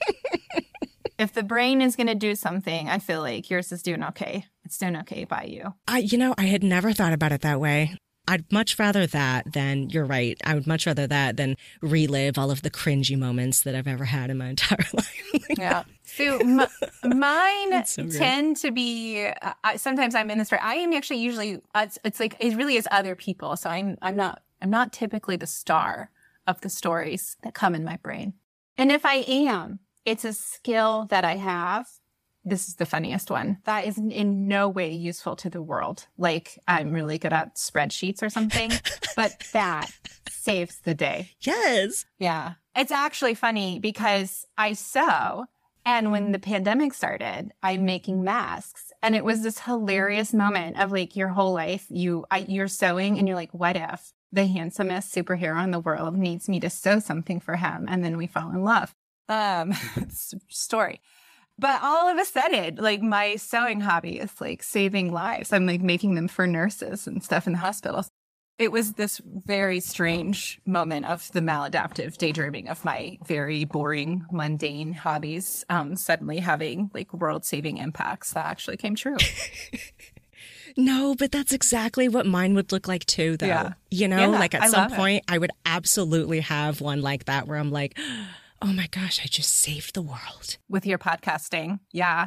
if the brain is going to do something, I feel like yours is doing okay. It's doing okay by you. I had never thought about it that way. I'd much rather that than, you're right, I would much rather that than relive all of the cringy moments that I've ever had in my entire life. Yeah. So mine tend to be, sometimes I'm in this, I am actually usually, it's like, it really is other people. So I'm not typically the star of the stories that come in my brain. And if I am, it's a skill that I have. This is the funniest one. That is in no way useful to the world. Like, I'm really good at spreadsheets or something, but that saves the day. Yes. Yeah. It's actually funny because I sew. And when the pandemic started, I'm making masks. And it was this hilarious moment of like your whole life, you're sewing and you're like, what if the handsomest superhero in the world needs me to sew something for him? And then we fall in love. Story. But all of a sudden, like my sewing hobby is like saving lives. I'm like making them for nurses and stuff in the hospitals. It was this very strange moment of the maladaptive daydreaming of my very boring, mundane hobbies suddenly having like world-saving impacts that actually came true. No, but that's exactly what mine would look like too, though. Yeah. You know, like at some point, I would absolutely have one like that where I'm like, oh my gosh, I just saved the world. With your podcasting. Yeah.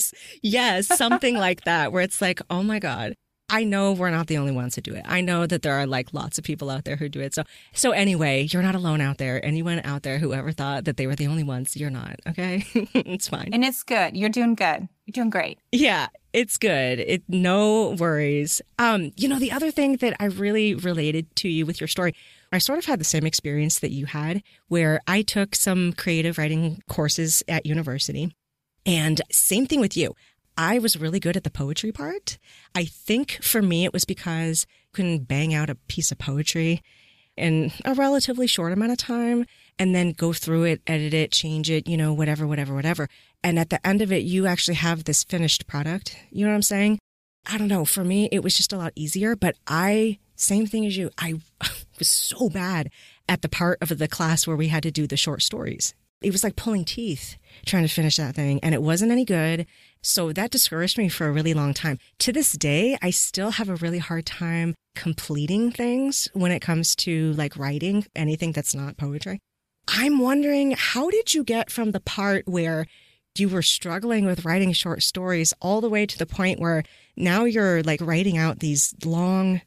Yes. Something like that, where it's like, oh my God, I know we're not the only ones who do it. I know that there are like lots of people out there who do it. So anyway, you're not alone out there. Anyone out there who ever thought that they were the only ones, you're not. Okay. It's fine. And it's good. You're doing good. You're doing great. Yeah, it's good. No worries. You know, the other thing that I really related to you with your story, I sort of had the same experience that you had, where I took some creative writing courses at university. And same thing with you. I was really good at the poetry part. I think for me, it was because I couldn't bang out a piece of poetry in a relatively short amount of time and then go through it, edit it, change it, you know, whatever. And at the end of it, you actually have this finished product. You know what I'm saying? I don't know. For me, it was just a lot easier, but same thing as you, I was so bad at the part of the class where we had to do the short stories. It was like pulling teeth trying to finish that thing, and it wasn't any good. So that discouraged me for a really long time. To this day, I still have a really hard time completing things when it comes to like writing anything that's not poetry. I'm wondering, how did you get from the part where you were struggling with writing short stories all the way to the point where now you're like writing out these long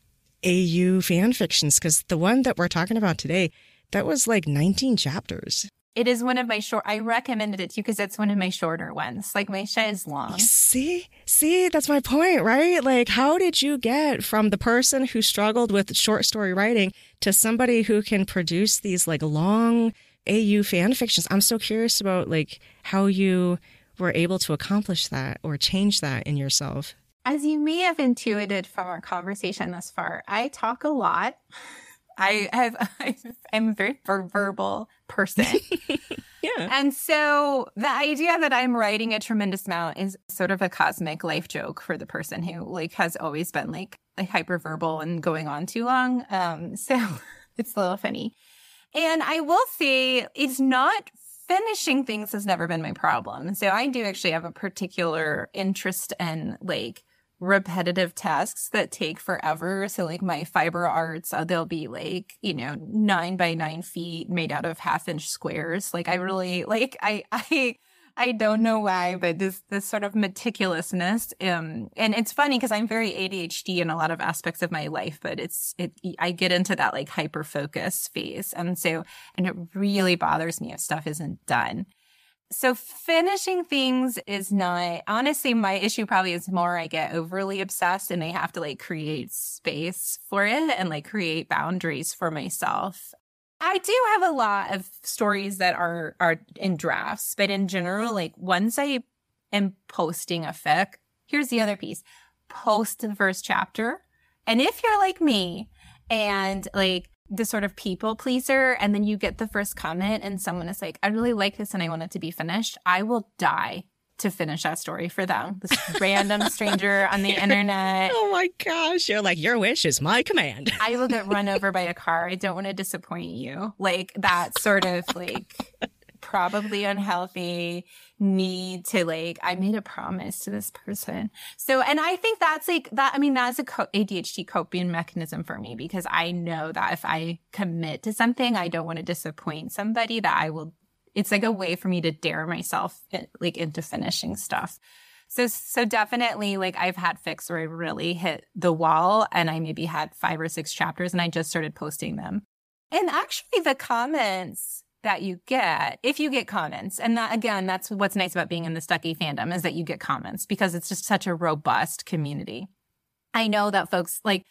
AU fan fictions? Because the one that we're talking about today, that was like 19 chapters. It is one of my I recommended it to you because it's one of my shorter ones. Like my shit is long. See, that's my point, right? Like, how did you get from the person who struggled with short story writing to somebody who can produce these like long AU fan fictions? I'm so curious about like how you were able to accomplish that or change that in yourself. As you may have intuited from our conversation thus far, I talk a lot. I'm a very verbal person. Yeah. And so the idea that I'm writing a tremendous amount is sort of a cosmic life joke for the person who like has always been like hyperverbal and going on too long. So it's a little funny. And I will say it's not finishing things has never been my problem. So I do actually have a particular interest in like repetitive tasks that take forever. So like my fiber arts, they'll be like, 9 by 9 feet made out of 1/2-inch squares. Like I really like, I don't know why, but this sort of meticulousness. And it's funny because I'm very ADHD in a lot of aspects of my life, but I get into that like hyper focus phase. And it really bothers me if stuff isn't done. So finishing things is not, honestly, my issue probably is more I get overly obsessed and I have to like create space for it and like create boundaries for myself. I do have a lot of stories that are in drafts, but in general, like once I am posting a fic, here's the other piece, post the first chapter. And if you're like me and like the sort of people pleaser, and then you get the first comment and someone is like, I really like this and I want it to be finished, I will die to finish that story for them. This random stranger on the internet. Oh my gosh. You're like, your wish is my command. I will get run over by a car. I don't want to disappoint you. Like that sort of like probably unhealthy need to like, I made a promise to this person. So, and I think that's like that. I mean, that's a ADHD coping mechanism for me because I know that if I commit to something, I don't want to disappoint somebody that I will. It's like a way for me to dare myself like into finishing stuff. So definitely like I've had fics where I really hit the wall and I maybe had 5 or 6 chapters and I just started posting them. And actually the comments that you get, if you get comments, and that, again, that's what's nice about being in the Stucky fandom is that you get comments because it's just such a robust community. I know that folks like,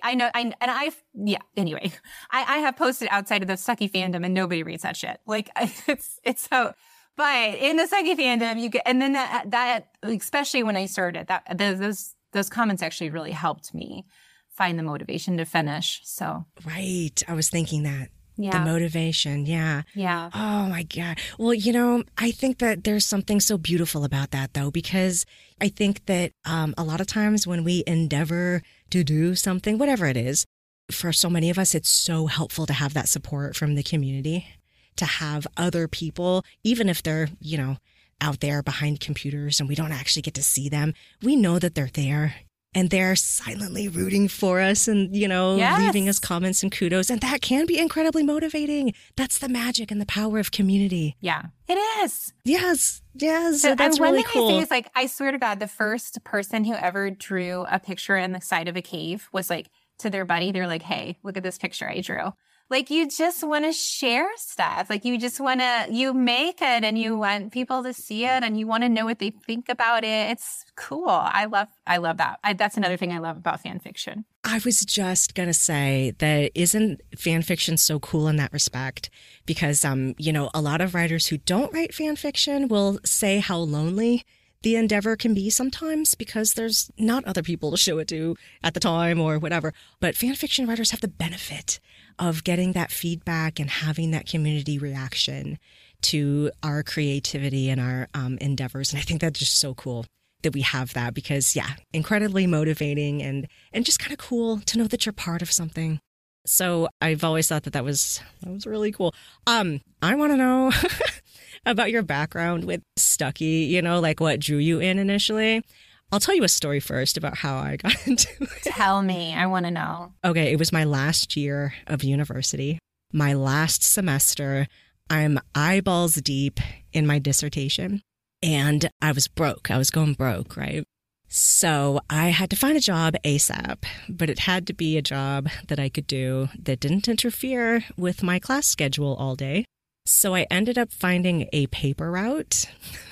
anyway, I have posted outside of the Stucky fandom and nobody reads that shit. Like it's so, but in the Stucky fandom you get, and then that especially when I started that, those comments actually really helped me find the motivation to finish. So. Right. I was thinking that. Yeah. The motivation. Yeah. Yeah. Oh my God. Well, I think that there's something so beautiful about that though, because I think that a lot of times when we endeavor to do something, whatever it is, for so many of us, it's so helpful to have that support from the community, to have other people, even if they're, out there behind computers and we don't actually get to see them. We know that they're there. And they're silently rooting for us and, Yes. leaving us comments and kudos. And that can be incredibly motivating. That's the magic and the power of community. Yeah, it is. Yes. Yes. So That's one really thing cool. I say is like, I swear to God, the first person who ever drew a picture in the side of a cave was like to their buddy. They're like, hey, look at this picture I drew. Like you just want to share stuff. Like you just want to, you make it and you want people to see it and you want to know what they think about it. It's cool. I love that. That's another thing I love about fan fiction. I was just going to say that isn't fan fiction so cool in that respect? Because, a lot of writers who don't write fan fiction will say how lonely the endeavor can be sometimes because there's not other people to show it to at the time or whatever. But fan fiction writers have the benefit of getting that feedback and having that community reaction to our creativity and our endeavors. And I think that's just so cool that we have that because, incredibly motivating and just kind of cool to know that you're part of something. So I've always thought that was really cool. I want to know about your background with Stucky, like what drew you in initially. I'll tell you a story first about how I got into it. Tell me. I want to know. Okay, it was my last year of university, my last semester. I'm eyeballs deep in my dissertation and I was broke. I was going broke, right? So I had to find a job ASAP, but it had to be a job that I could do that didn't interfere with my class schedule all day. So I ended up finding a paper route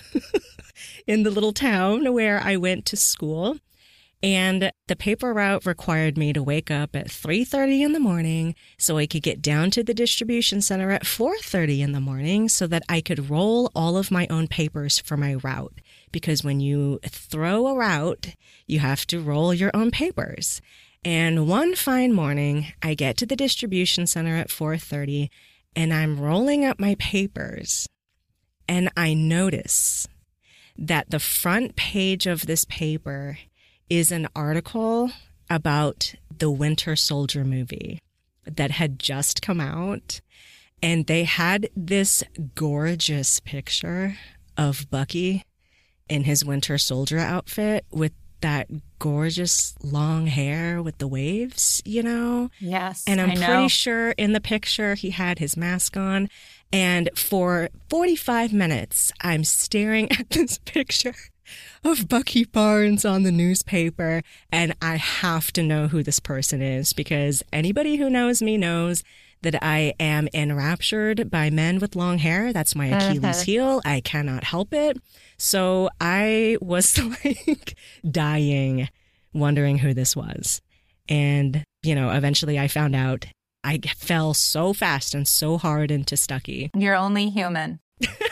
in the little town where I went to school. And the paper route required me to wake up at 3:30 in the morning so I could get down to the distribution center at 4:30 in the morning so that I could roll all of my own papers for my route. Because when you throw a route, you have to roll your own papers. And one fine morning, I get to the distribution center at 4:30, and I'm rolling up my papers, and I notice that the front page of this paper is an article about the Winter Soldier movie that had just come out. And they had this gorgeous picture of Bucky in his Winter Soldier outfit with that gorgeous long hair with the waves, you know? Yes, And I'm I know. pretty sure in the picture he had his mask on. And for 45 minutes, I'm staring at this picture of Bucky Barnes on the newspaper, and I have to know who this person is, because anybody who knows me knows that I am enraptured by men with long hair. That's my Achilles heel. I cannot help it. So I was like dying, wondering who this was. And, you know, eventually I found out. I fell so fast and so hard into Stucky. You're only human.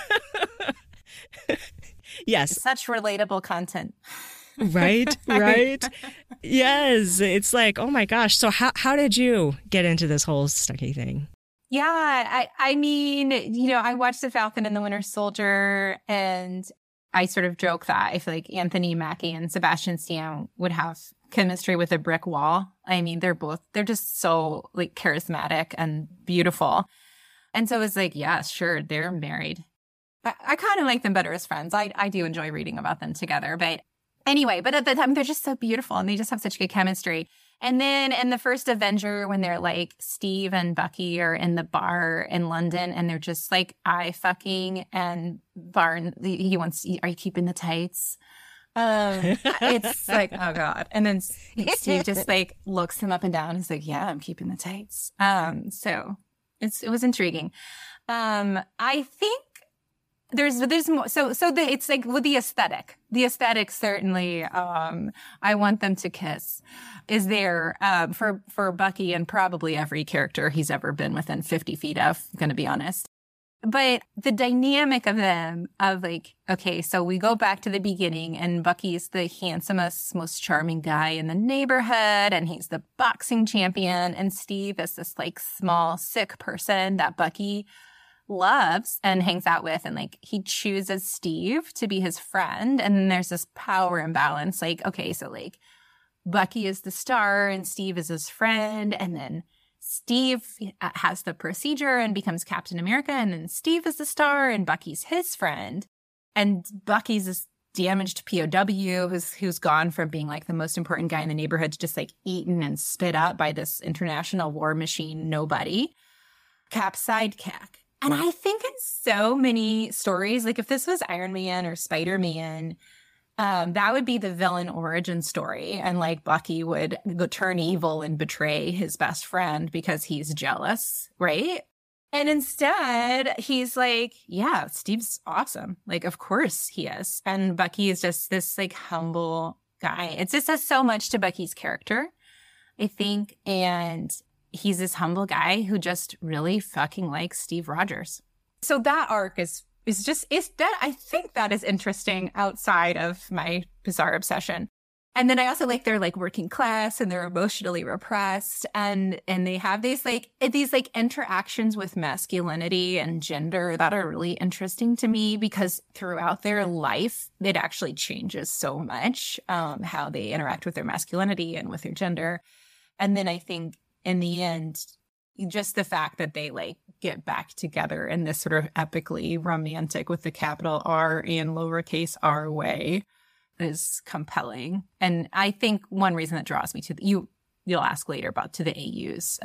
Yes. Such relatable content. Right, right. Yes. It's like, oh my gosh. So how did you get into this whole Stucky thing? Yeah, I mean, you know, I watched The Falcon and the Winter Soldier, and I sort of joke that I feel like Anthony Mackie and Sebastian Stan would have chemistry with a brick wall. I mean, they're just so like charismatic and beautiful. And so it was like, yeah, sure, they're married. I kind of like them better as friends. I do enjoy reading about them together. But anyway, but at the time, they're just so beautiful and they just have such good chemistry. And then in the first Avenger, when they're like Steve and Bucky are in the bar in London and they're just like eye fucking, and Barnes, he wants, are you keeping the tights? It's like, oh God. And then Steve just like looks him up and down. He's like, yeah, I'm keeping the tights. So it was intriguing. I think there's more. It's like with the aesthetic certainly, I want them to kiss is there, for Bucky and probably every character he's ever been within 50 feet of, I'm going to be honest. But the dynamic of them, of like, okay, so we go back to the beginning and Bucky's the handsomest, most charming guy in the neighborhood and he's the boxing champion, and Steve is this like small, sick person that Bucky loves and hangs out with, and like he chooses Steve to be his friend, and then there's this power imbalance. Like, okay, so like Bucky is the star and Steve is his friend, and then Steve has the procedure and becomes Captain America, and then Steve is the star and Bucky's his friend, and Bucky's this damaged POW who's gone from being like the most important guy in the neighborhood to just like eaten and spit up by this international war machine nobody, Cap's sidekick. And I think in so many stories, like if this was Iron Man or Spider-Man, that would be the villain origin story. And like Bucky would turn evil and betray his best friend because he's jealous, right? And instead, he's like, yeah, Steve's awesome. Like, of course he is. And Bucky is just this like humble guy. It just says so much to Bucky's character, I think. And he's this humble guy who just really fucking likes Steve Rogers. So that arc is that I think that is interesting outside of my bizarre obsession. And then I also like they're like working class and they're emotionally repressed, and they have these interactions with masculinity and gender that are really interesting to me, because throughout their life it actually changes so much how they interact with their masculinity and with their gender. And then I think in the end, just the fact that they like get back together in this sort of epically romantic with the capital R and lowercase r way is compelling. And I think one reason that draws me to you'll ask later about to the AUs.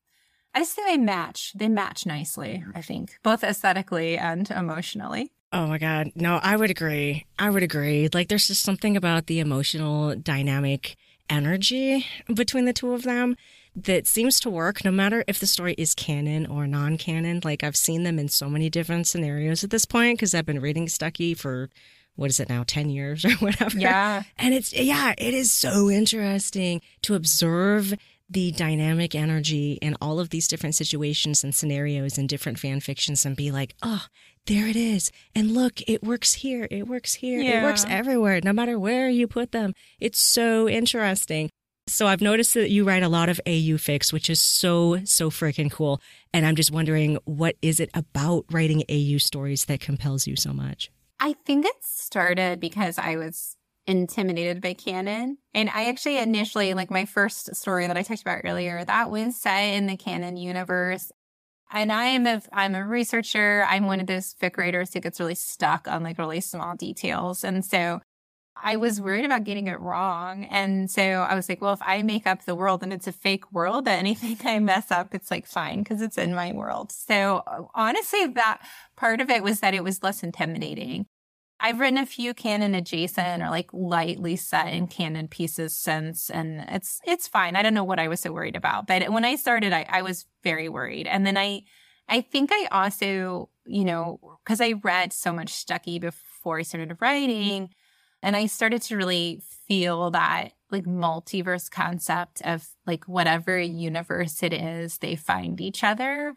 I just think they match nicely, I think, both aesthetically and emotionally. Oh my God. No, I would agree. Like there's just something about the emotional dynamic energy between the two of them that seems to work no matter if the story is canon or non-canon. Like I've seen them in so many different scenarios at this point because I've been reading Stucky for, what is it now, 10 years or whatever. Yeah. And it is so interesting to observe the dynamic energy in all of these different situations and scenarios in different fan fictions and be like, oh, there it is. And look, it works here. It works here. Yeah. It works everywhere, no matter where you put them. It's so interesting. So I've noticed that you write a lot of AU fics, which is so freaking cool. And I'm just wondering, what is it about writing AU stories that compels you so much? I think it started because I was intimidated by canon. And I actually initially, like my first story that I talked about earlier, that was set in the canon universe. And I'm a researcher. I'm one of those fic writers who gets really stuck on like really small details. And so I was worried about getting it wrong. And so I was like, well, if I make up the world and it's a fake world, that anything I mess up, it's like fine because it's in my world. So honestly, that part of it was that it was less intimidating. I've written a few canon adjacent or like lightly set in canon pieces since, and it's fine. I don't know what I was so worried about. But when I started, I was very worried. And then I think I also, because I read so much Stuckey before I started writing, and I started to really feel that like multiverse concept of like whatever universe it is, they find each other.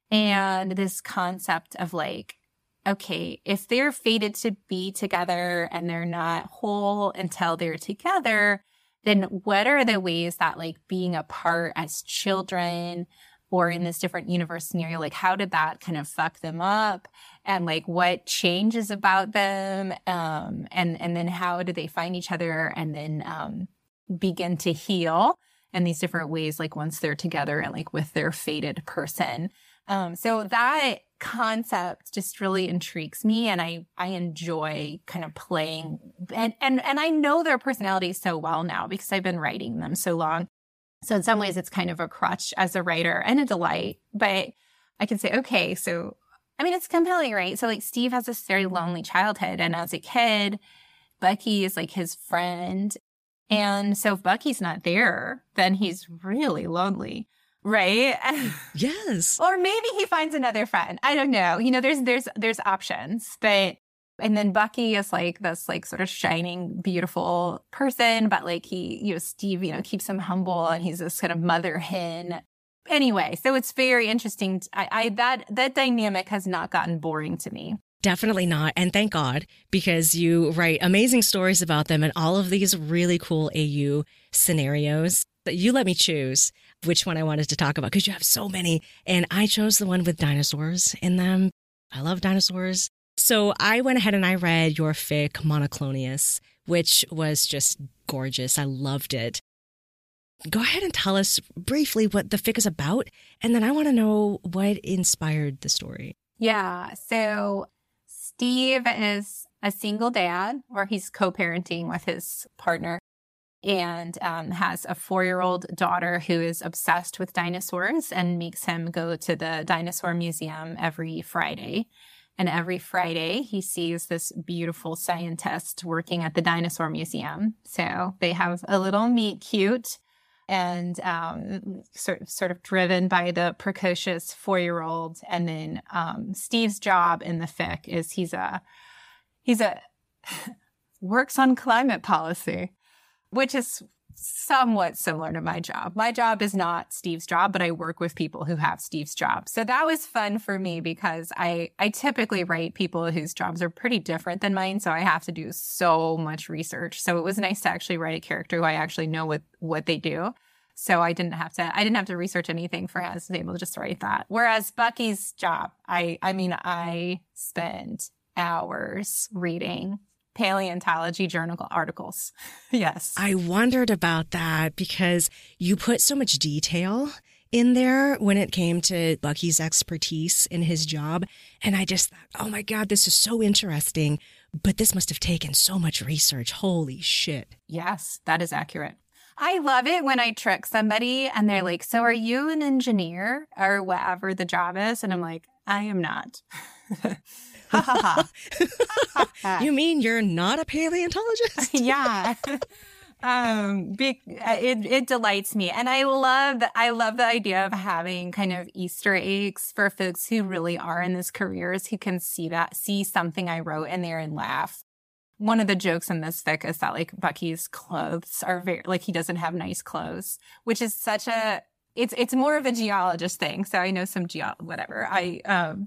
And this concept of like, okay, if they're fated to be together and they're not whole until they're together, then what are the ways that like being apart as children or in this different universe scenario, like how did that kind of fuck them up? And like what changes about them? And then how do they find each other and then begin to heal in these different ways, like once they're together and like with their fated person. So that concept just really intrigues me, and I enjoy kind of playing and I know their personalities so well now because I've been writing them so long. So in some ways it's kind of a crutch as a writer and a delight, but I can say, okay, so I mean, it's compelling, right? So like Steve has this very lonely childhood, and as a kid, Bucky is like his friend. And so if Bucky's not there, then he's really lonely. Right? Yes. Or maybe he finds another friend. I don't know. There's options. But and then Bucky is like this like sort of shining, beautiful person, but like Steve, keeps him humble, and he's this kind of mother hen. Anyway, so it's very interesting. That dynamic has not gotten boring to me. Definitely not. And thank God, because you write amazing stories about them and all of these really cool AU scenarios. You let me choose which one I wanted to talk about because you have so many. And I chose the one with dinosaurs in them. I love dinosaurs. So I went ahead and I read your fic, Monoclonius, which was just gorgeous. I loved it. Go ahead and tell us briefly what the fic is about. And then I want to know what inspired the story. Yeah. So Steve is a single dad, or he's co-parenting with his partner, and has a 4-year-old daughter who is obsessed with dinosaurs and makes him go to the dinosaur museum every Friday. And every Friday he sees this beautiful scientist working at the dinosaur museum. So they have a little meet cute, and sort of driven by the precocious 4-year-old. And then Steve's job in the fic is he's a works on climate policy, which is somewhat similar to my job. My job is not Steve's job, but I work with people who have Steve's job. So that was fun for me because I typically write people whose jobs are pretty different than mine. So I have to do so much research. So it was nice to actually write a character who I actually know what they do. So I didn't have to research anything for us to be able to just write that. Whereas Bucky's job, I spent hours reading paleontology journal articles. Yes. I wondered about that because you put so much detail in there when it came to Bucky's expertise in his job. And I just thought, oh my God, this is so interesting. But this must have taken so much research. Holy shit. Yes, that is accurate. I love it when I trick somebody and they're like, so are you an engineer or whatever the job is? And I'm like, I am not. Ha ha ha. You mean you're not a paleontologist? Yeah. It delights me. And I love the idea of having kind of Easter eggs for folks who really are in this careers, who can see something I wrote in there and laugh. One of the jokes in this fic is that like Bucky's clothes are very, like he doesn't have nice clothes, which is it's more of a geologist thing. So I know some whatever.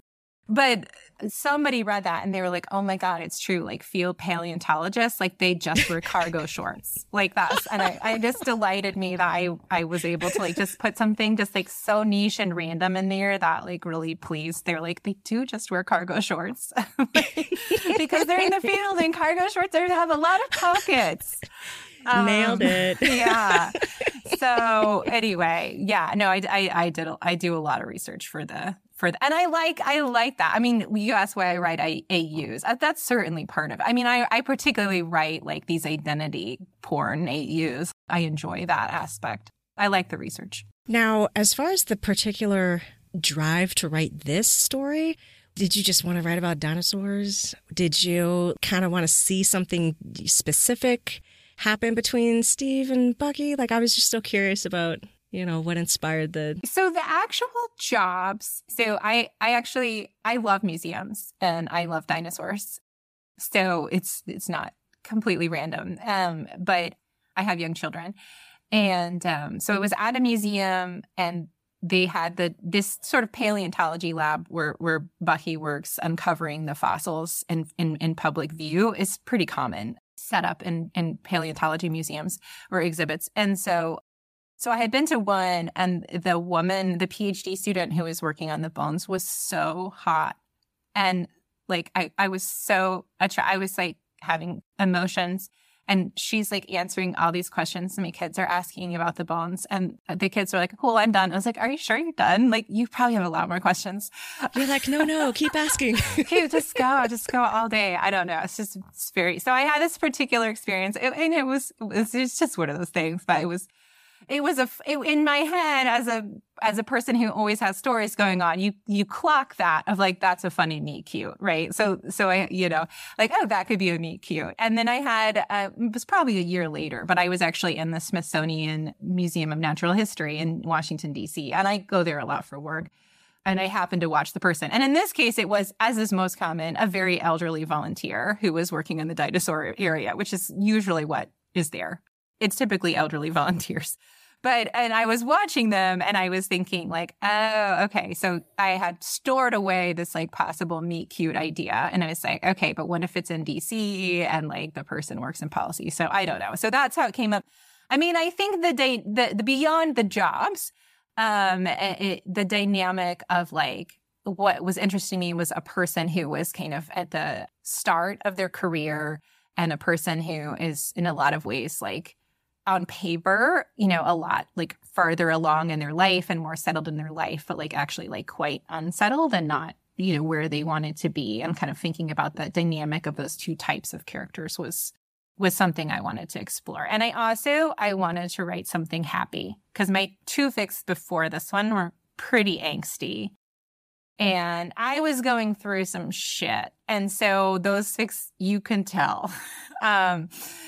But somebody read that and they were like, oh my God, it's true. Like field paleontologists, like they just wear cargo shorts like that. And I just delighted me that I was able to like just put something just like so niche and random in there that like really pleased. They're like, they do just wear cargo shorts because they're in the field and cargo shorts, they have a lot of pockets. Nailed it. Yeah. So anyway, yeah, no, I do a lot of research for the, and I like that. I mean, you asked why I write AUs. That's certainly part of it. I mean, I particularly write like these identity porn AUs. I enjoy that aspect. I like the research. Now, as far as the particular drive to write this story, did you just want to write about dinosaurs? Did you kind of want to see something specific happen between Steve and Bucky? Like, I was just so curious about, you know, what inspired the... So the actual jobs, so I love museums and I love dinosaurs. So it's not completely random. But I have young children. And so it was at a museum and they had this sort of paleontology lab where Bucky works uncovering the fossils in public view is pretty common set up in paleontology museums or exhibits. And so I had been to one and the woman, the PhD student who was working on the bones was so hot. And like, I was so, I was like having emotions. And she's like answering all these questions my kids are asking about the bones. And the kids were like, cool, I'm done. I was like, are you sure you're done? Like, you probably have a lot more questions. You're like, no, keep asking. Okay, just go all day. I don't know. It's very, so I had this particular experience and it's just one of those things, but it was in my head as a person who always has stories going on, you clock that of like, that's a funny, meet cute, right? So I, you know, like, oh, that could be a meet cute. And then I had, it was probably a year later, but I was actually in the Smithsonian Museum of Natural History in Washington, D.C. And I go there a lot for work. And I happened to watch the person. And in this case, it was, as is most common, a very elderly volunteer who was working in the dinosaur area, which is usually what is there. It's typically elderly volunteers. And I was watching them and I was thinking like, oh, okay. So I had stored away this like possible meet cute idea. And I was like, okay, but what if it's in DC and like the person works in policy? So I don't know. So that's how it came up. I mean, I think the beyond the jobs, the dynamic of like, what was interesting to me was a person who was kind of at the start of their career and a person who is in a lot of ways like, on paper, you know, a lot like farther along in their life and more settled in their life, but like actually like quite unsettled and not, you know, where they wanted to be. And kind of thinking about the dynamic of those two types of characters was something I wanted to explore. And I wanted to write something happy because my two fics before this one were pretty angsty. And I was going through some shit. And so those fics, you can tell. And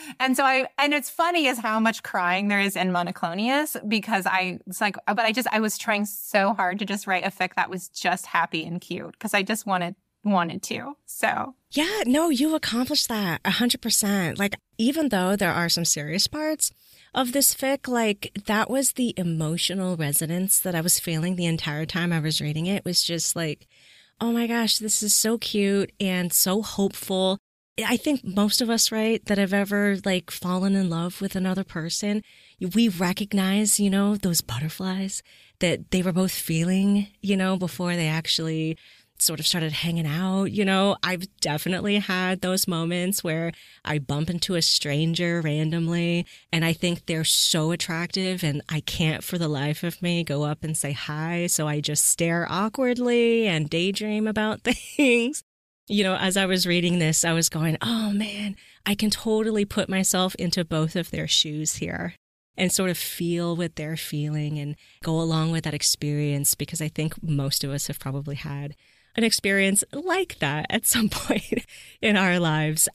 it's funny is how much crying there is in Monoclonius because I was trying so hard to just write a fic that was just happy and cute because I just wanted to. So yeah, no, you accomplished that 100%. Like, even though there are some serious parts of this fic, like that was the emotional resonance that I was feeling the entire time I was reading it. It was just like, oh my gosh, this is so cute and so hopeful. I think most of us, right, that have ever like fallen in love with another person, we recognize, you know, those butterflies that they were both feeling, you know, before they actually sort of started hanging out. You know, I've definitely had those moments where I bump into a stranger randomly and I think they're so attractive and I can't for the life of me go up and say hi. So I just stare awkwardly and daydream about things. You know, as I was reading this, I was going, oh man, I can totally put myself into both of their shoes here and sort of feel what they're feeling and go along with that experience because I think most of us have probably had an experience like that at some point in our lives.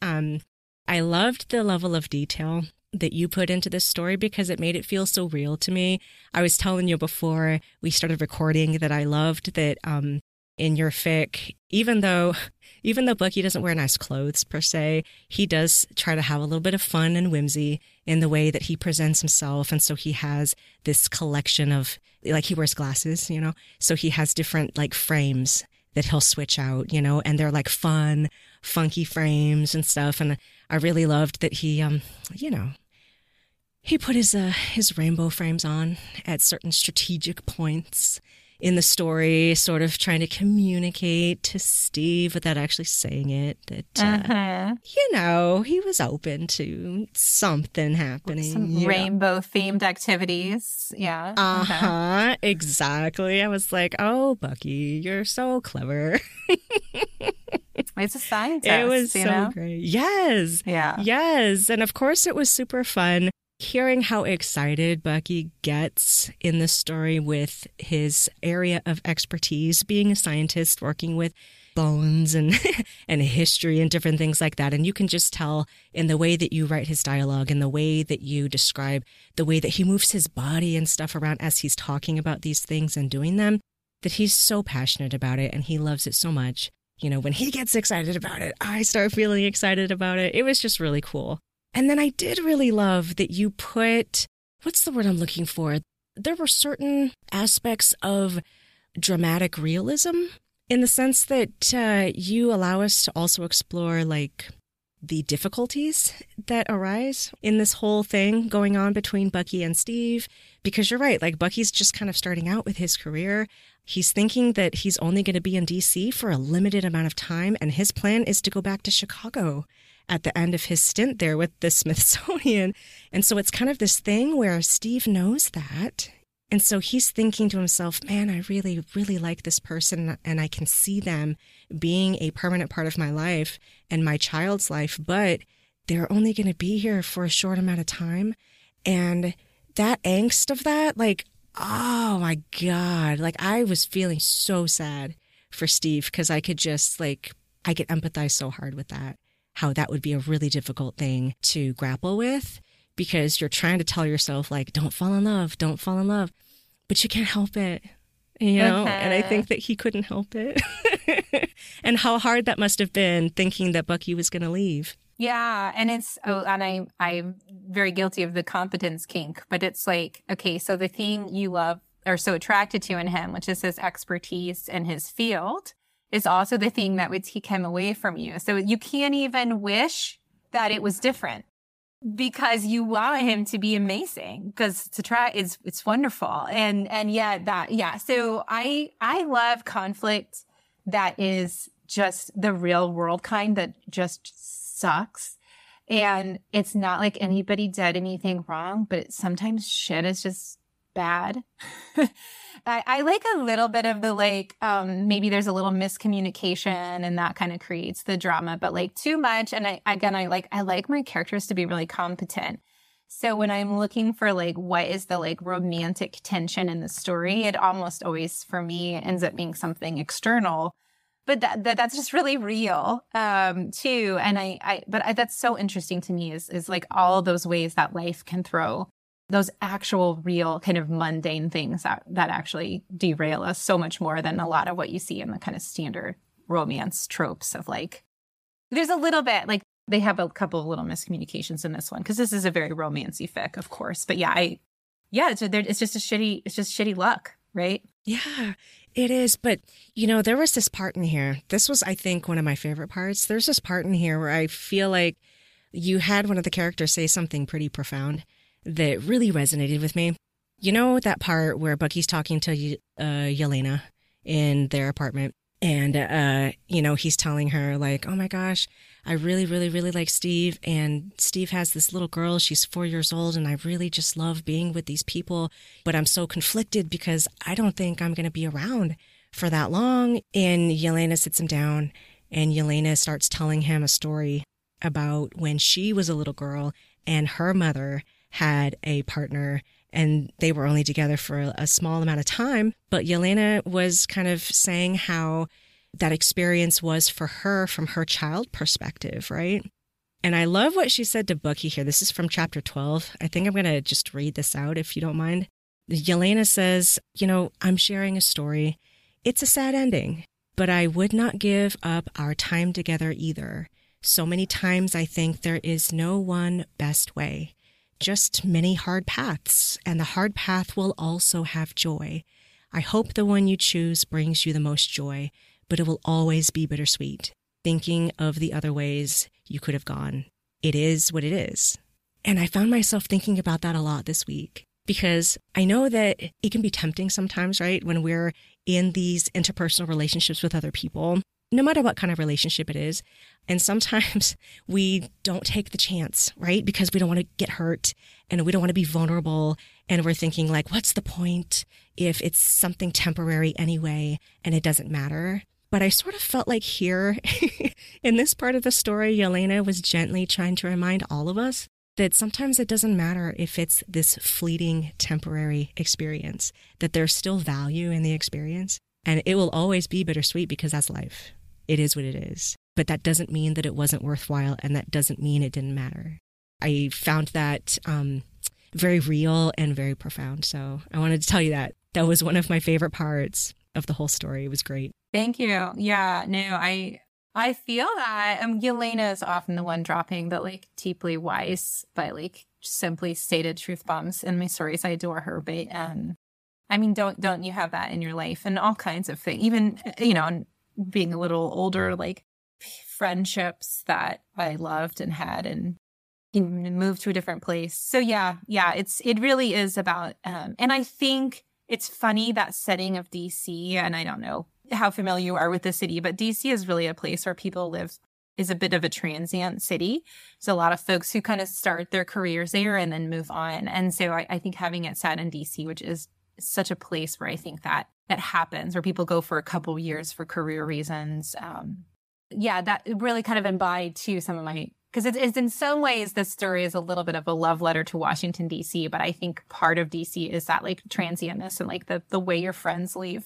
I loved the level of detail that you put into this story because it made it feel so real to me. I was telling you before we started recording that I loved that in your fic, even though Bucky doesn't wear nice clothes per se, he does try to have a little bit of fun and whimsy in the way that he presents himself. And so he has this collection of, like, he wears glasses, you know, so he has different like frames that he'll switch out, and they're like fun, funky frames and stuff. And I really loved that he, he put his rainbow frames on at certain strategic points in the story, sort of trying to communicate to Steve without actually saying it, that, he was open to something happening. Some rainbow-themed activities. Yeah. Exactly. I was like, oh, Bucky, you're so clever. It's a scientist. It was so great. Yes. Yeah. Yes. And of course, it was super fun. Hearing how excited Bucky gets in the story with his area of expertise, being a scientist, working with bones and and history and different things like that. And you can just tell in the way that you write his dialogue and the way that you describe the way that he moves his body and stuff around as he's talking about these things and doing them, that he's so passionate about it and he loves it so much. When he gets excited about it, I start feeling excited about it. It was just really cool. And then I did really love that you put, what's the word I'm looking for? There were certain aspects of dramatic realism in the sense that you allow us to also explore like the difficulties that arise in this whole thing going on between Bucky and Steve. Because you're right, like Bucky's just kind of starting out with his career. He's thinking that he's only going to be in DC for a limited amount of time. And his plan is to go back to Chicago at the end of his stint there with the Smithsonian. And so it's kind of this thing where Steve knows that. And so he's thinking to himself, man, I really, really like this person and I can see them being a permanent part of my life and my child's life, but they're only going to be here for a short amount of time. And that angst of that, like, oh my God, like I was feeling so sad for Steve because I could just like, I could empathize so hard with that. How that would be a really difficult thing to grapple with because you're trying to tell yourself like, don't fall in love, but you can't help it, and I think that he couldn't help it and how hard that must have been thinking that Bucky was going to leave. Yeah. And I'm very guilty of the competence kink, but it's like, okay, so the thing you love or so attracted to in him, which is his expertise in his field, is also the thing that would take him away from you. So you can't even wish that it was different because you want him to be amazing because to try it's wonderful. And So I love conflict that is just the real world kind that just sucks. And it's not like anybody did anything wrong, but sometimes shit is just bad. I like a little bit of the like, maybe there's a little miscommunication and that kind of creates the drama, but like too much. And I like my characters to be really competent. So when I'm looking for like, what is the like romantic tension in the story, it almost always for me ends up being something external, but that's just really real, too. And but that's so interesting to me is like all those ways that life can throw those actual real kind of mundane things that actually derail us so much more than a lot of what you see in the kind of standard romance tropes of like, there's a little bit like they have a couple of little miscommunications in this one because this is a very romancy fic, of course. But it's just shitty luck, right? Yeah, it is. But, there was this part in here. This was, I think, one of my favorite parts. There's this part in here where I feel like you had one of the characters say something pretty profound that really resonated with me. That part where Bucky's talking to Yelena in their apartment and, he's telling her like, oh my gosh, I really, really, really like Steve. And Steve has this little girl. She's 4 years old. And I really just love being with these people. But I'm so conflicted because I don't think I'm going to be around for that long. And Yelena sits him down and Yelena starts telling him a story about when she was a little girl and her mother had a partner and they were only together for a small amount of time. But Yelena was kind of saying how that experience was for her from her child perspective, right? And I love what she said to Bucky here. This is from chapter 12. I think I'm going to just read this out if you don't mind. Yelena says, I'm sharing a story. It's a sad ending, but I would not give up our time together either. So many times I think there is no one best way. Just many hard paths, and the hard path will also have joy. I hope the one you choose brings you the most joy, but it will always be bittersweet. Thinking of the other ways you could have gone. It is what it is. And I found myself thinking about that a lot this week because I know that it can be tempting sometimes, right? When we're in these interpersonal relationships with other people, no matter what kind of relationship it is. And sometimes we don't take the chance, right? Because we don't want to get hurt and we don't want to be vulnerable. And we're thinking like, what's the point if it's something temporary anyway and it doesn't matter? But I sort of felt like here in this part of the story, Yelena was gently trying to remind all of us that sometimes it doesn't matter if it's this fleeting temporary experience, that there's still value in the experience. And it will always be bittersweet because that's life. It is what it is. But that doesn't mean that it wasn't worthwhile, and that doesn't mean it didn't matter. I found that very real and very profound. So I wanted to tell you that. That was one of my favorite parts of the whole story. It was great. Thank you. Yeah, no, I feel that Yelena is often the one dropping the like deeply wise but like simply stated truth bombs in my stories. I adore her, but I mean, don't you have that in your life and all kinds of things? Even being a little older, like friendships that I loved and had, and moved to a different place. So yeah, it really is about, and I think it's funny that setting of DC, and I don't know how familiar you are with the city, but DC is really a place where people live, is a bit of a transient city. There's a lot of folks who kind of start their careers there and then move on. And so I think having it set in DC, which is such a place where I think that happens, where people go for a couple years for career reasons. That really kind of embodied too some of my, because it's in some ways, this story is a little bit of a love letter to Washington, D.C., but I think part of D.C. is that like transientness and like the way your friends leave.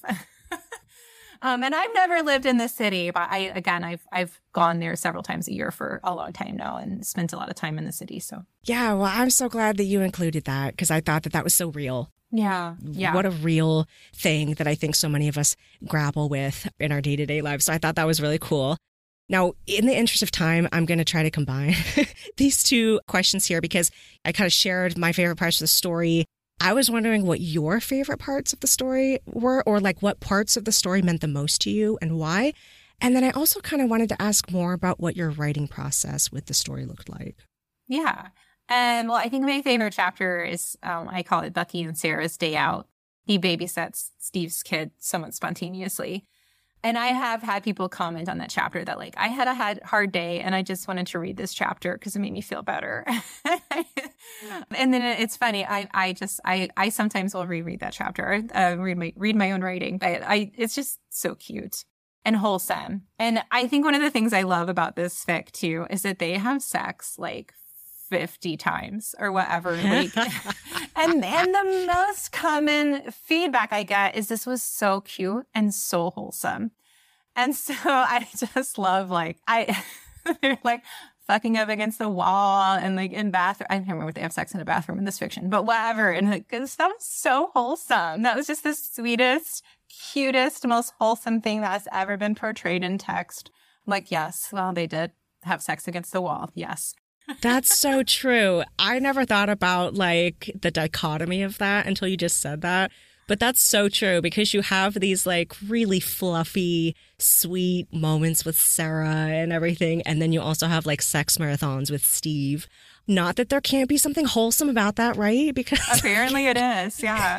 And I've never lived in this city, but I've gone there several times a year for a long time now and spent a lot of time in the city. So yeah, well, I'm so glad that you included that because I thought that was so real. Yeah. What a real thing that I think so many of us grapple with in our day-to-day lives. So I thought that was really cool. Now, in the interest of time, I'm going to try to combine these two questions here because I kind of shared my favorite parts of the story. I was wondering what your favorite parts of the story were, or like what parts of the story meant the most to you and why. And then I also kind of wanted to ask more about what your writing process with the story looked like. Yeah. Well, I think my favorite chapter is, I call it Bucky and Sarah's Day Out. He babysits Steve's kid somewhat spontaneously. And I have had people comment on that chapter that like, I had a hard day and I just wanted to read this chapter because it made me feel better. And then it's funny. I sometimes will reread that chapter, read my own writing, but it's just so cute and wholesome. And I think one of the things I love about this fic too is that they have sex like 50 times or whatever. Like, and the most common feedback I get is this was so cute and so wholesome. And so I just love they're like fucking up against the wall and like in bathroom. I don't remember if they have sex in a bathroom in this fiction, but whatever. And like, that was so wholesome. That was just the sweetest, cutest, most wholesome thing that has ever been portrayed in text. I'm like, yes, well, they did have sex against the wall. Yes. That's so true. I never thought about like the dichotomy of that until you just said that. But that's so true because you have these like really fluffy, sweet moments with Sarah and everything. And then you also have like sex marathons with Steve. Not that there can't be something wholesome about that, right? Because apparently it is. Yeah.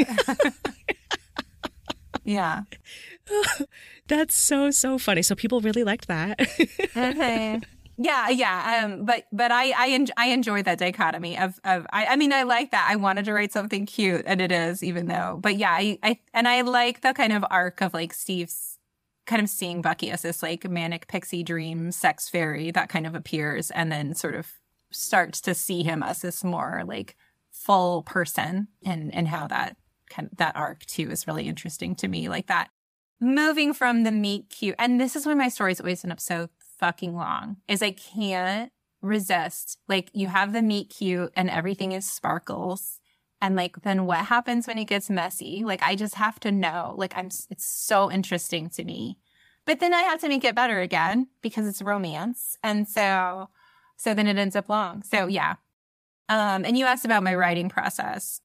Yeah. That's so funny. So people really liked that. Okay. Yeah. But I enjoy that dichotomy of I mean, I like that. I wanted to write something cute and it is, even though, but yeah, I like the kind of arc of like Steve's kind of seeing Bucky as this like manic pixie dream sex fairy that kind of appears and then sort of starts to see him as this more like full person and how that arc too is really interesting to me. Like that moving from the meet cute. And this is when my stories always end up so fucking long is I can't resist. Like you have the meet cute and everything is sparkles. And like, then what happens when it gets messy? Like, I just have to know, like, it's so interesting to me, but then I have to make it better again because it's romance. And so then it ends up long. So yeah. And you asked about my writing process.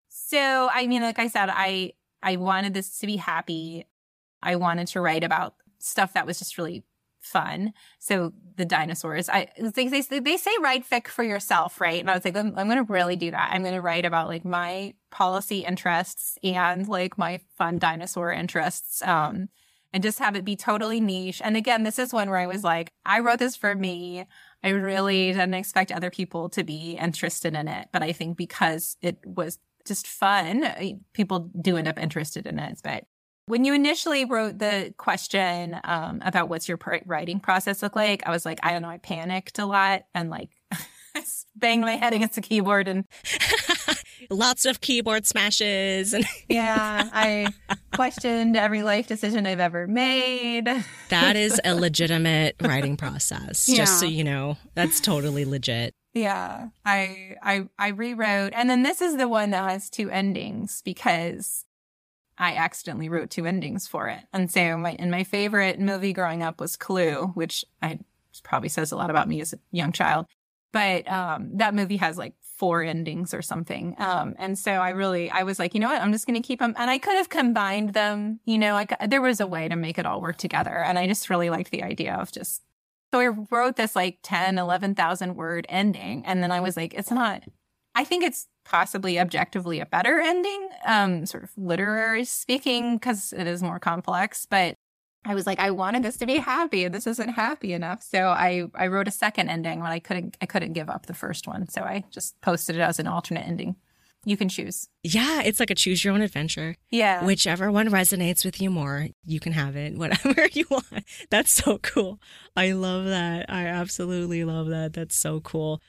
So, I mean, like I said, I wanted this to be happy. I wanted to write about stuff that was just really fun. So the dinosaurs, they say write fic for yourself, right? And I was like, I'm going to really do that. I'm going to write about like my policy interests and like my fun dinosaur interests, and just have it be totally niche. And again, this is one where I was like, I wrote this for me. I really didn't expect other people to be interested in it. But I think because it was just fun, people do end up interested in it. But when you initially wrote the question about what's your writing process look like, I was like, I don't know, I panicked a lot and like banged my head against the keyboard and lots of keyboard smashes. And yeah, I questioned every life decision I've ever made. That is a legitimate writing process. Yeah. Just so you know, that's totally legit. Yeah, I rewrote. And then this is the one that has 2 endings because I accidentally wrote 2 endings for it. And so my favorite movie growing up was Clue, which probably says a lot about me as a young child. But that movie has like 4 endings or something. And so I was like, you know what, I'm just going to keep them. And I could have combined them, you know, there was a way to make it all work together. And I just really liked the idea of just, so I wrote this like 11,000 word ending. And then I was like, I think it's possibly objectively a better ending, sort of literary speaking, because it is more complex. But I was like, I wanted this to be happy, and this isn't happy enough. So I wrote a second ending when I couldn't give up the first one. So I just posted it as an alternate ending. You can choose. Yeah, it's like a choose your own adventure. Yeah. Whichever one resonates with you more, you can have it, whatever you want. That's so cool. I love that. I absolutely love that. That's so cool.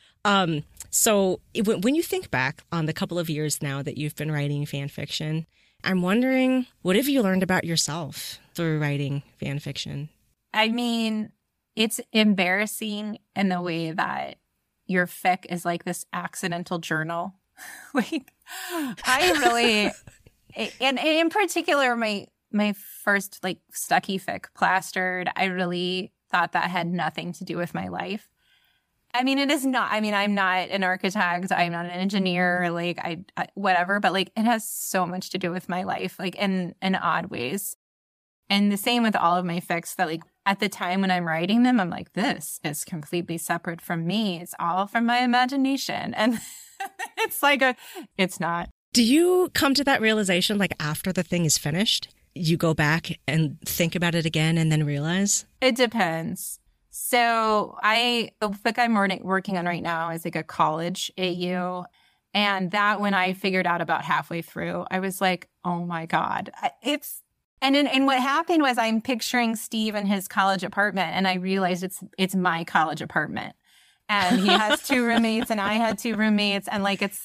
So when you think back on the couple of years now that you've been writing fan fiction, I'm wondering, what have you learned about yourself through writing fan fiction? I mean, it's embarrassing in the way that your fic is like this accidental journal. Like, I really, and in particular, my first like Stucky fic, Plastered, I really thought that had nothing to do with my life. I mean, it is not. I mean, I'm not an architect. I'm not an engineer. Like, I whatever. But like, it has so much to do with my life, like in odd ways. And the same with all of my fics. That like at the time when I'm writing them, I'm like, this is completely separate from me. It's all from my imagination, and it's like it's not. Do you come to that realization like after the thing is finished? You go back and think about it again, and then realize? It depends. So the fic I'm working on right now is like a college AU. And that when I figured out about halfway through, I was like, oh my God. And what happened was I'm picturing Steve in his college apartment, and I realized it's my college apartment. And he has 2 roommates and I had 2 roommates. And like, it's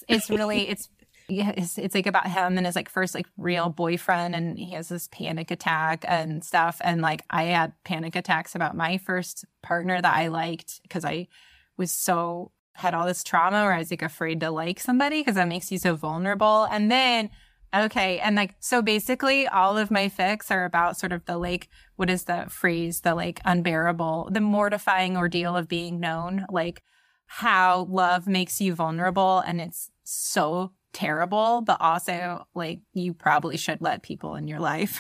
like about him and his like first like real boyfriend, and he has this panic attack and stuff. And like I had panic attacks about my first partner that I liked because I had all this trauma where I was like afraid to like somebody because that makes you so vulnerable. And then, okay. And like, so basically all of my fics are about sort of the like, what is the phrase? The like unbearable, the mortifying ordeal of being known, like how love makes you vulnerable. And it's so terrible, but also like you probably should let people in your life.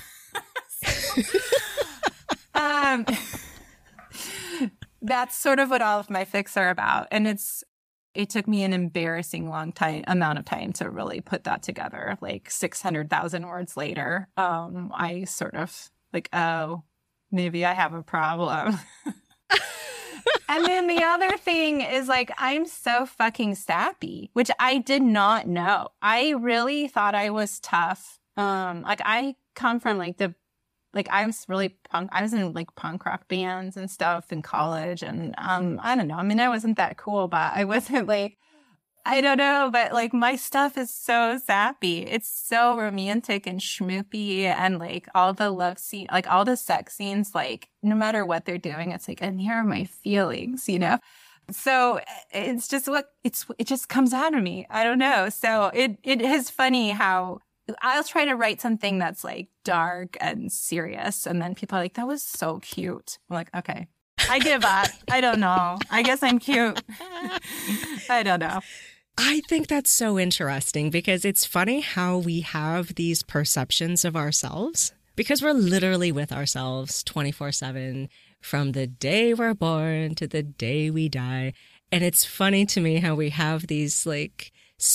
That's sort of what all of my fics are about. And it took me an embarrassing amount of time to really put that together. Like 600,000 words later, I sort of like, oh, maybe I have a problem. And then the other thing is like, I'm so fucking sappy, which I did not know. I really thought I was tough. Like I come from I was really punk. I was in like punk rock bands and stuff in college. And I don't know. I mean, I wasn't that cool, but I wasn't like, I don't know. But like my stuff is so sappy. It's so romantic and schmoopy, and like all the love scene, like all the sex scenes, like no matter what they're doing, it's like, and here are my feelings, you know? So it's just it just comes out of me. I don't know. So it is funny how I'll try to write something that's like dark and serious, and then people are like, that was so cute. I'm like, okay, I give up. I don't know. I guess I'm cute. I don't know. I think that's so interesting because it's funny how we have these perceptions of ourselves because we're literally with ourselves 24/7 from the day we're born to the day we die. And it's funny to me how we have these like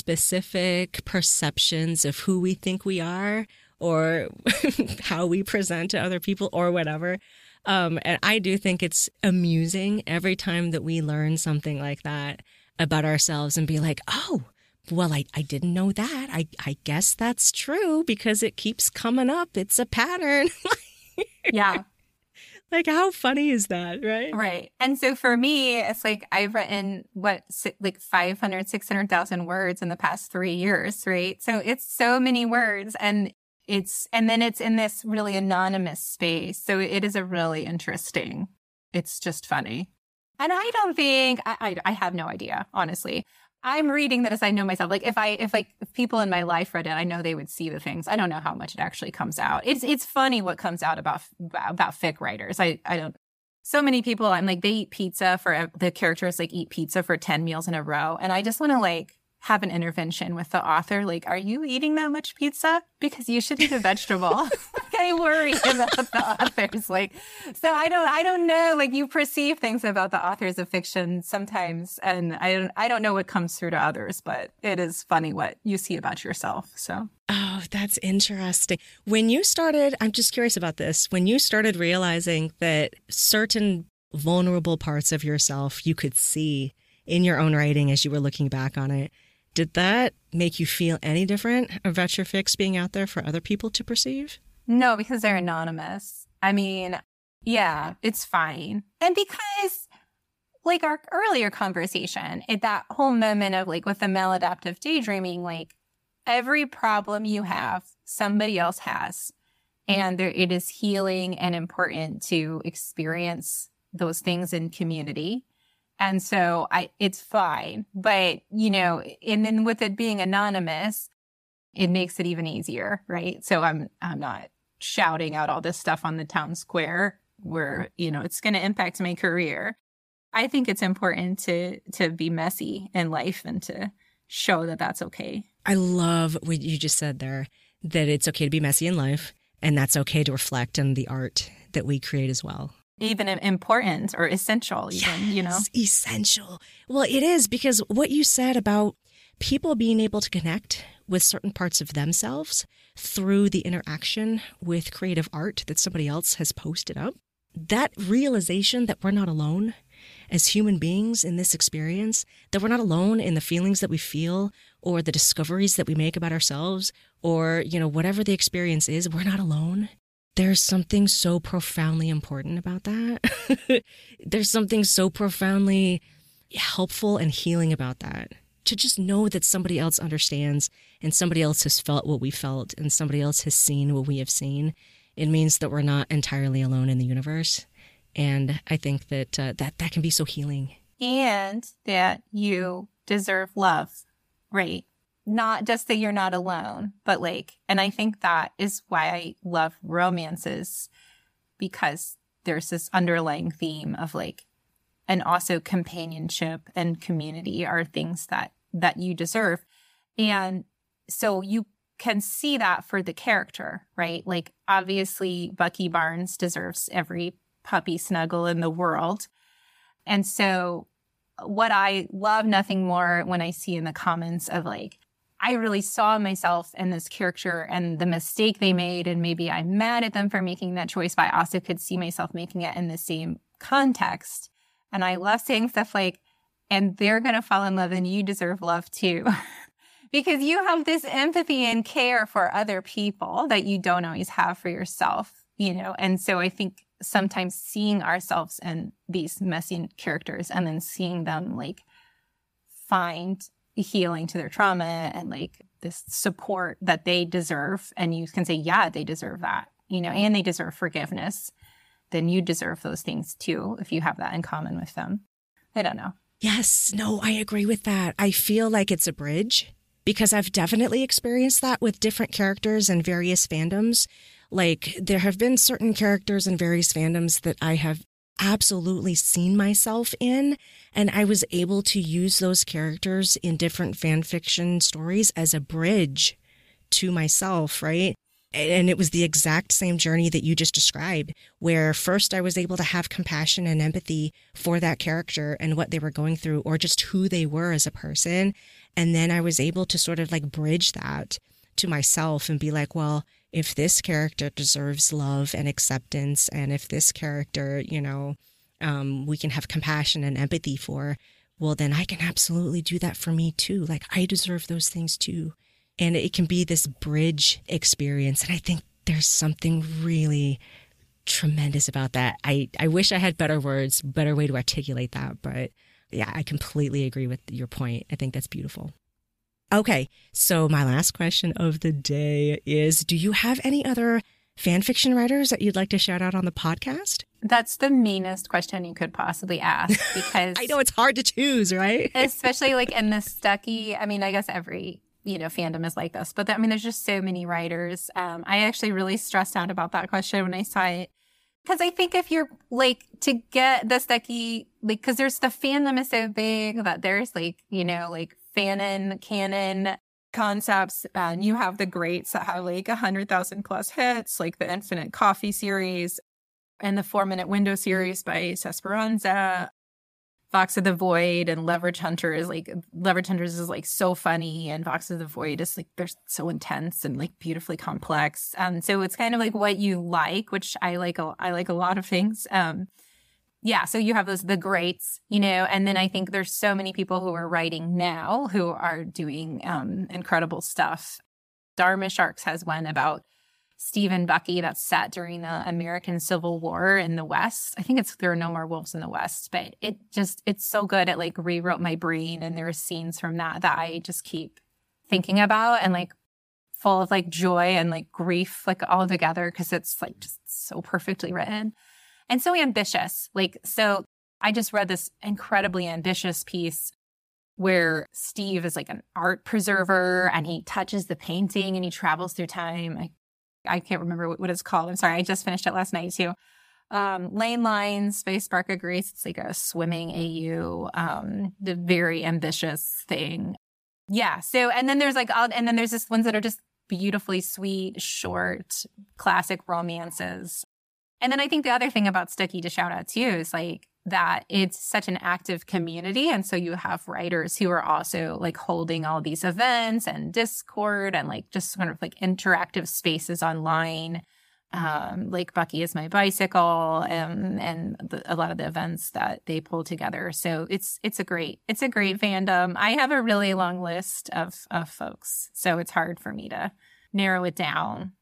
specific perceptions of who we think we are or how we present to other people or whatever. And I do think it's amusing every time that we learn something like that about ourselves and be like, oh, well, I didn't know that. I guess that's true because it keeps coming up. It's a pattern. Yeah. Like, how funny is that, right? Right. And so for me, it's like I've written, like 500, 600,000 words in the past 3 years, right? So it's so many words and then it's in this really anonymous space. So it is a really interesting, it's just funny. And I don't think, I have no idea, honestly. I'm reading that as I know myself. Like if people in my life read it, I know they would see the things. I don't know how much it actually comes out. It's funny what comes out about fic writers. I don't. So many people, I'm like, they eat pizza for the characters, like eat pizza for 10 meals in a row, and I just want to like have an intervention with the author. Like, are you eating that much pizza? Because you should eat a vegetable. I worry about the authors. Like, so I don't know. Like, you perceive things about the authors of fiction sometimes, and I don't know what comes through to others, but it is funny what you see about yourself. So. Oh, that's interesting. When you started, I'm just curious about this. When you started realizing that certain vulnerable parts of yourself you could see in your own writing as you were looking back on it, did that make you feel any different about your fics being out there for other people to perceive? No, because they're anonymous. I mean, yeah, it's fine. And because, like our earlier conversation, at that whole moment of like with the maladaptive daydreaming, like every problem you have, somebody else has. And it is healing and important to experience those things in community. And so it's fine. But, you know, and then with it being anonymous, it makes it even easier, right? So I'm not shouting out all this stuff on the town square where, you know, it's going to impact my career. I think it's important to be messy in life and to show that that's okay. I love what you just said there, that it's okay to be messy in life and that's okay to reflect on the art that we create as well. Even important or essential, even, yes, you know? Essential. Well, it is, because what you said about people being able to connect with certain parts of themselves through the interaction with creative art that somebody else has posted up, that realization that we're not alone as human beings in this experience, that we're not alone in the feelings that we feel or the discoveries that we make about ourselves or, you know, whatever the experience is, we're not alone. There's something so profoundly important about that. There's something so profoundly helpful and healing about that. To just know that somebody else understands and somebody else has felt what we felt and somebody else has seen what we have seen. It means that we're not entirely alone in the universe. And I think that that can be so healing. And that you deserve love, right? Not just that you're not alone, but like, and I think that is why I love romances, because there's this underlying theme of like, and also companionship and community are things that you deserve. And so you can see that for the character, right? Like obviously Bucky Barnes deserves every puppy snuggle in the world. And so what I love nothing more when I see in the comments of like, I really saw myself in this character and the mistake they made, and maybe I'm mad at them for making that choice, but I also could see myself making it in the same context. And I love saying stuff like, and they're going to fall in love and you deserve love too. Because you have this empathy and care for other people that you don't always have for yourself, you know? And so I think sometimes seeing ourselves in these messy characters and then seeing them like find healing to their trauma and like this support that they deserve. And you can say, yeah, they deserve that, you know, and they deserve forgiveness. Then you deserve those things too, if you have that in common with them. I don't know. Yes, no, I agree with that. I feel like it's a bridge because I've definitely experienced that with different characters and various fandoms. Like there have been certain characters in various fandoms that I have absolutely seen myself in, and I was able to use those characters in different fan fiction stories as a bridge to myself, right? And it was the exact same journey that you just described, where first I was able to have compassion and empathy for that character and what they were going through, or just who they were as a person. And then I was able to sort of like bridge that to myself and be like, well, if this character deserves love and acceptance, and if this character, we can have compassion and empathy for, well, then I can absolutely do that for me too. Like, I deserve those things too. And it can be this bridge experience. And I think there's something really tremendous about that. I wish I had better words, better way to articulate that. But yeah, I completely agree with your point. I think that's beautiful. Okay, so my last question of the day is, do you have any other fan fiction writers that you'd like to shout out on the podcast? That's the meanest question you could possibly ask, because I know it's hard to choose, right? Especially like in the Stucky. I mean, I guess every fandom is like this, but there's just so many writers. I actually really stressed out about that question when I saw it, because I think if you're like to get the Stucky, like, because there's the fandom is so big that there's like canon concepts, and you have the greats that have like 100,000 plus hits, like the Infinite Coffee series and the 4-Minute Window series by Esperanza. Vox of the Void and Leverage Hunters. Like, Leverage Hunters is like so funny, and Vox of the Void is like, they're so intense and like beautifully complex. So it's kind of like what you like, which I like a lot of things. So you have the greats, and then I think there's so many people who are writing now who are doing incredible stuff. Dharma Sharks has one about Steve and Bucky that's set during the American Civil War in the West. I think it's There Are No More Wolves in the West, but it's so good. It like rewrote my brain, and there are scenes from that I just keep thinking about, and like full of like joy and like grief, like all together, because it's like just so perfectly written and so ambitious. So I just read this incredibly ambitious piece where Steve is like an art preserver, and he touches the painting and he travels through time. I can't remember what it's called. I'm sorry. I just finished it last night too. Lane Lines by Sparka Grace. It's like a swimming AU, the very ambitious thing. Yeah. So, and then there's this ones that are just beautifully sweet, short, classic romances. And then I think the other thing about Stucky to shout out too is like that it's such an active community. And so you have writers who are also like holding all these events and Discord and like just sort of like interactive spaces online. Like Bucky is My Bicycle, and a lot of the events that they pull together. So it's a great fandom. I have a really long list of folks, so it's hard for me to narrow it down.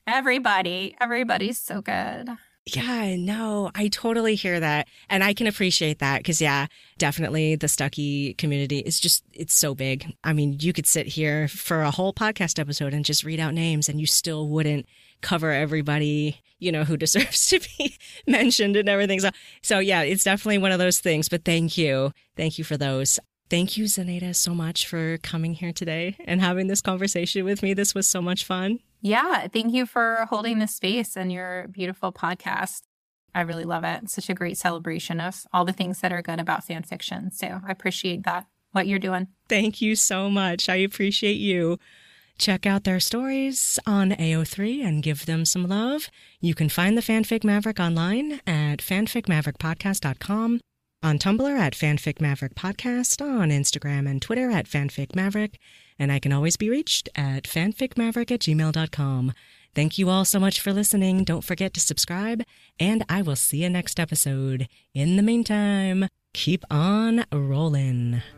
Everybody's so good. Yeah, no, I totally hear that. And I can appreciate that because, yeah, definitely the Stucky community is it's so big. I mean, you could sit here for a whole podcast episode and just read out names and you still wouldn't cover everybody, who deserves to be mentioned and everything. So yeah, it's definitely one of those things. But thank you. Thank you for those. Thank you, Zenaida, so much for coming here today and having this conversation with me. This was so much fun. Yeah, thank you for holding this space and your beautiful podcast. I really love it. It's such a great celebration of all the things that are good about fan fiction. So I appreciate that, what you're doing. Thank you so much. I appreciate you. Check out their stories on AO3 and give them some love. You can find the Fanfic Maverick online at fanficmaverickpodcast.com, on Tumblr at Fanfic Maverick Podcast, on Instagram and Twitter at Fanfic Maverick, and I can always be reached at fanficmaverick@gmail.com. Thank you all so much for listening. Don't forget to subscribe, and I will see you next episode. In the meantime, keep on rolling.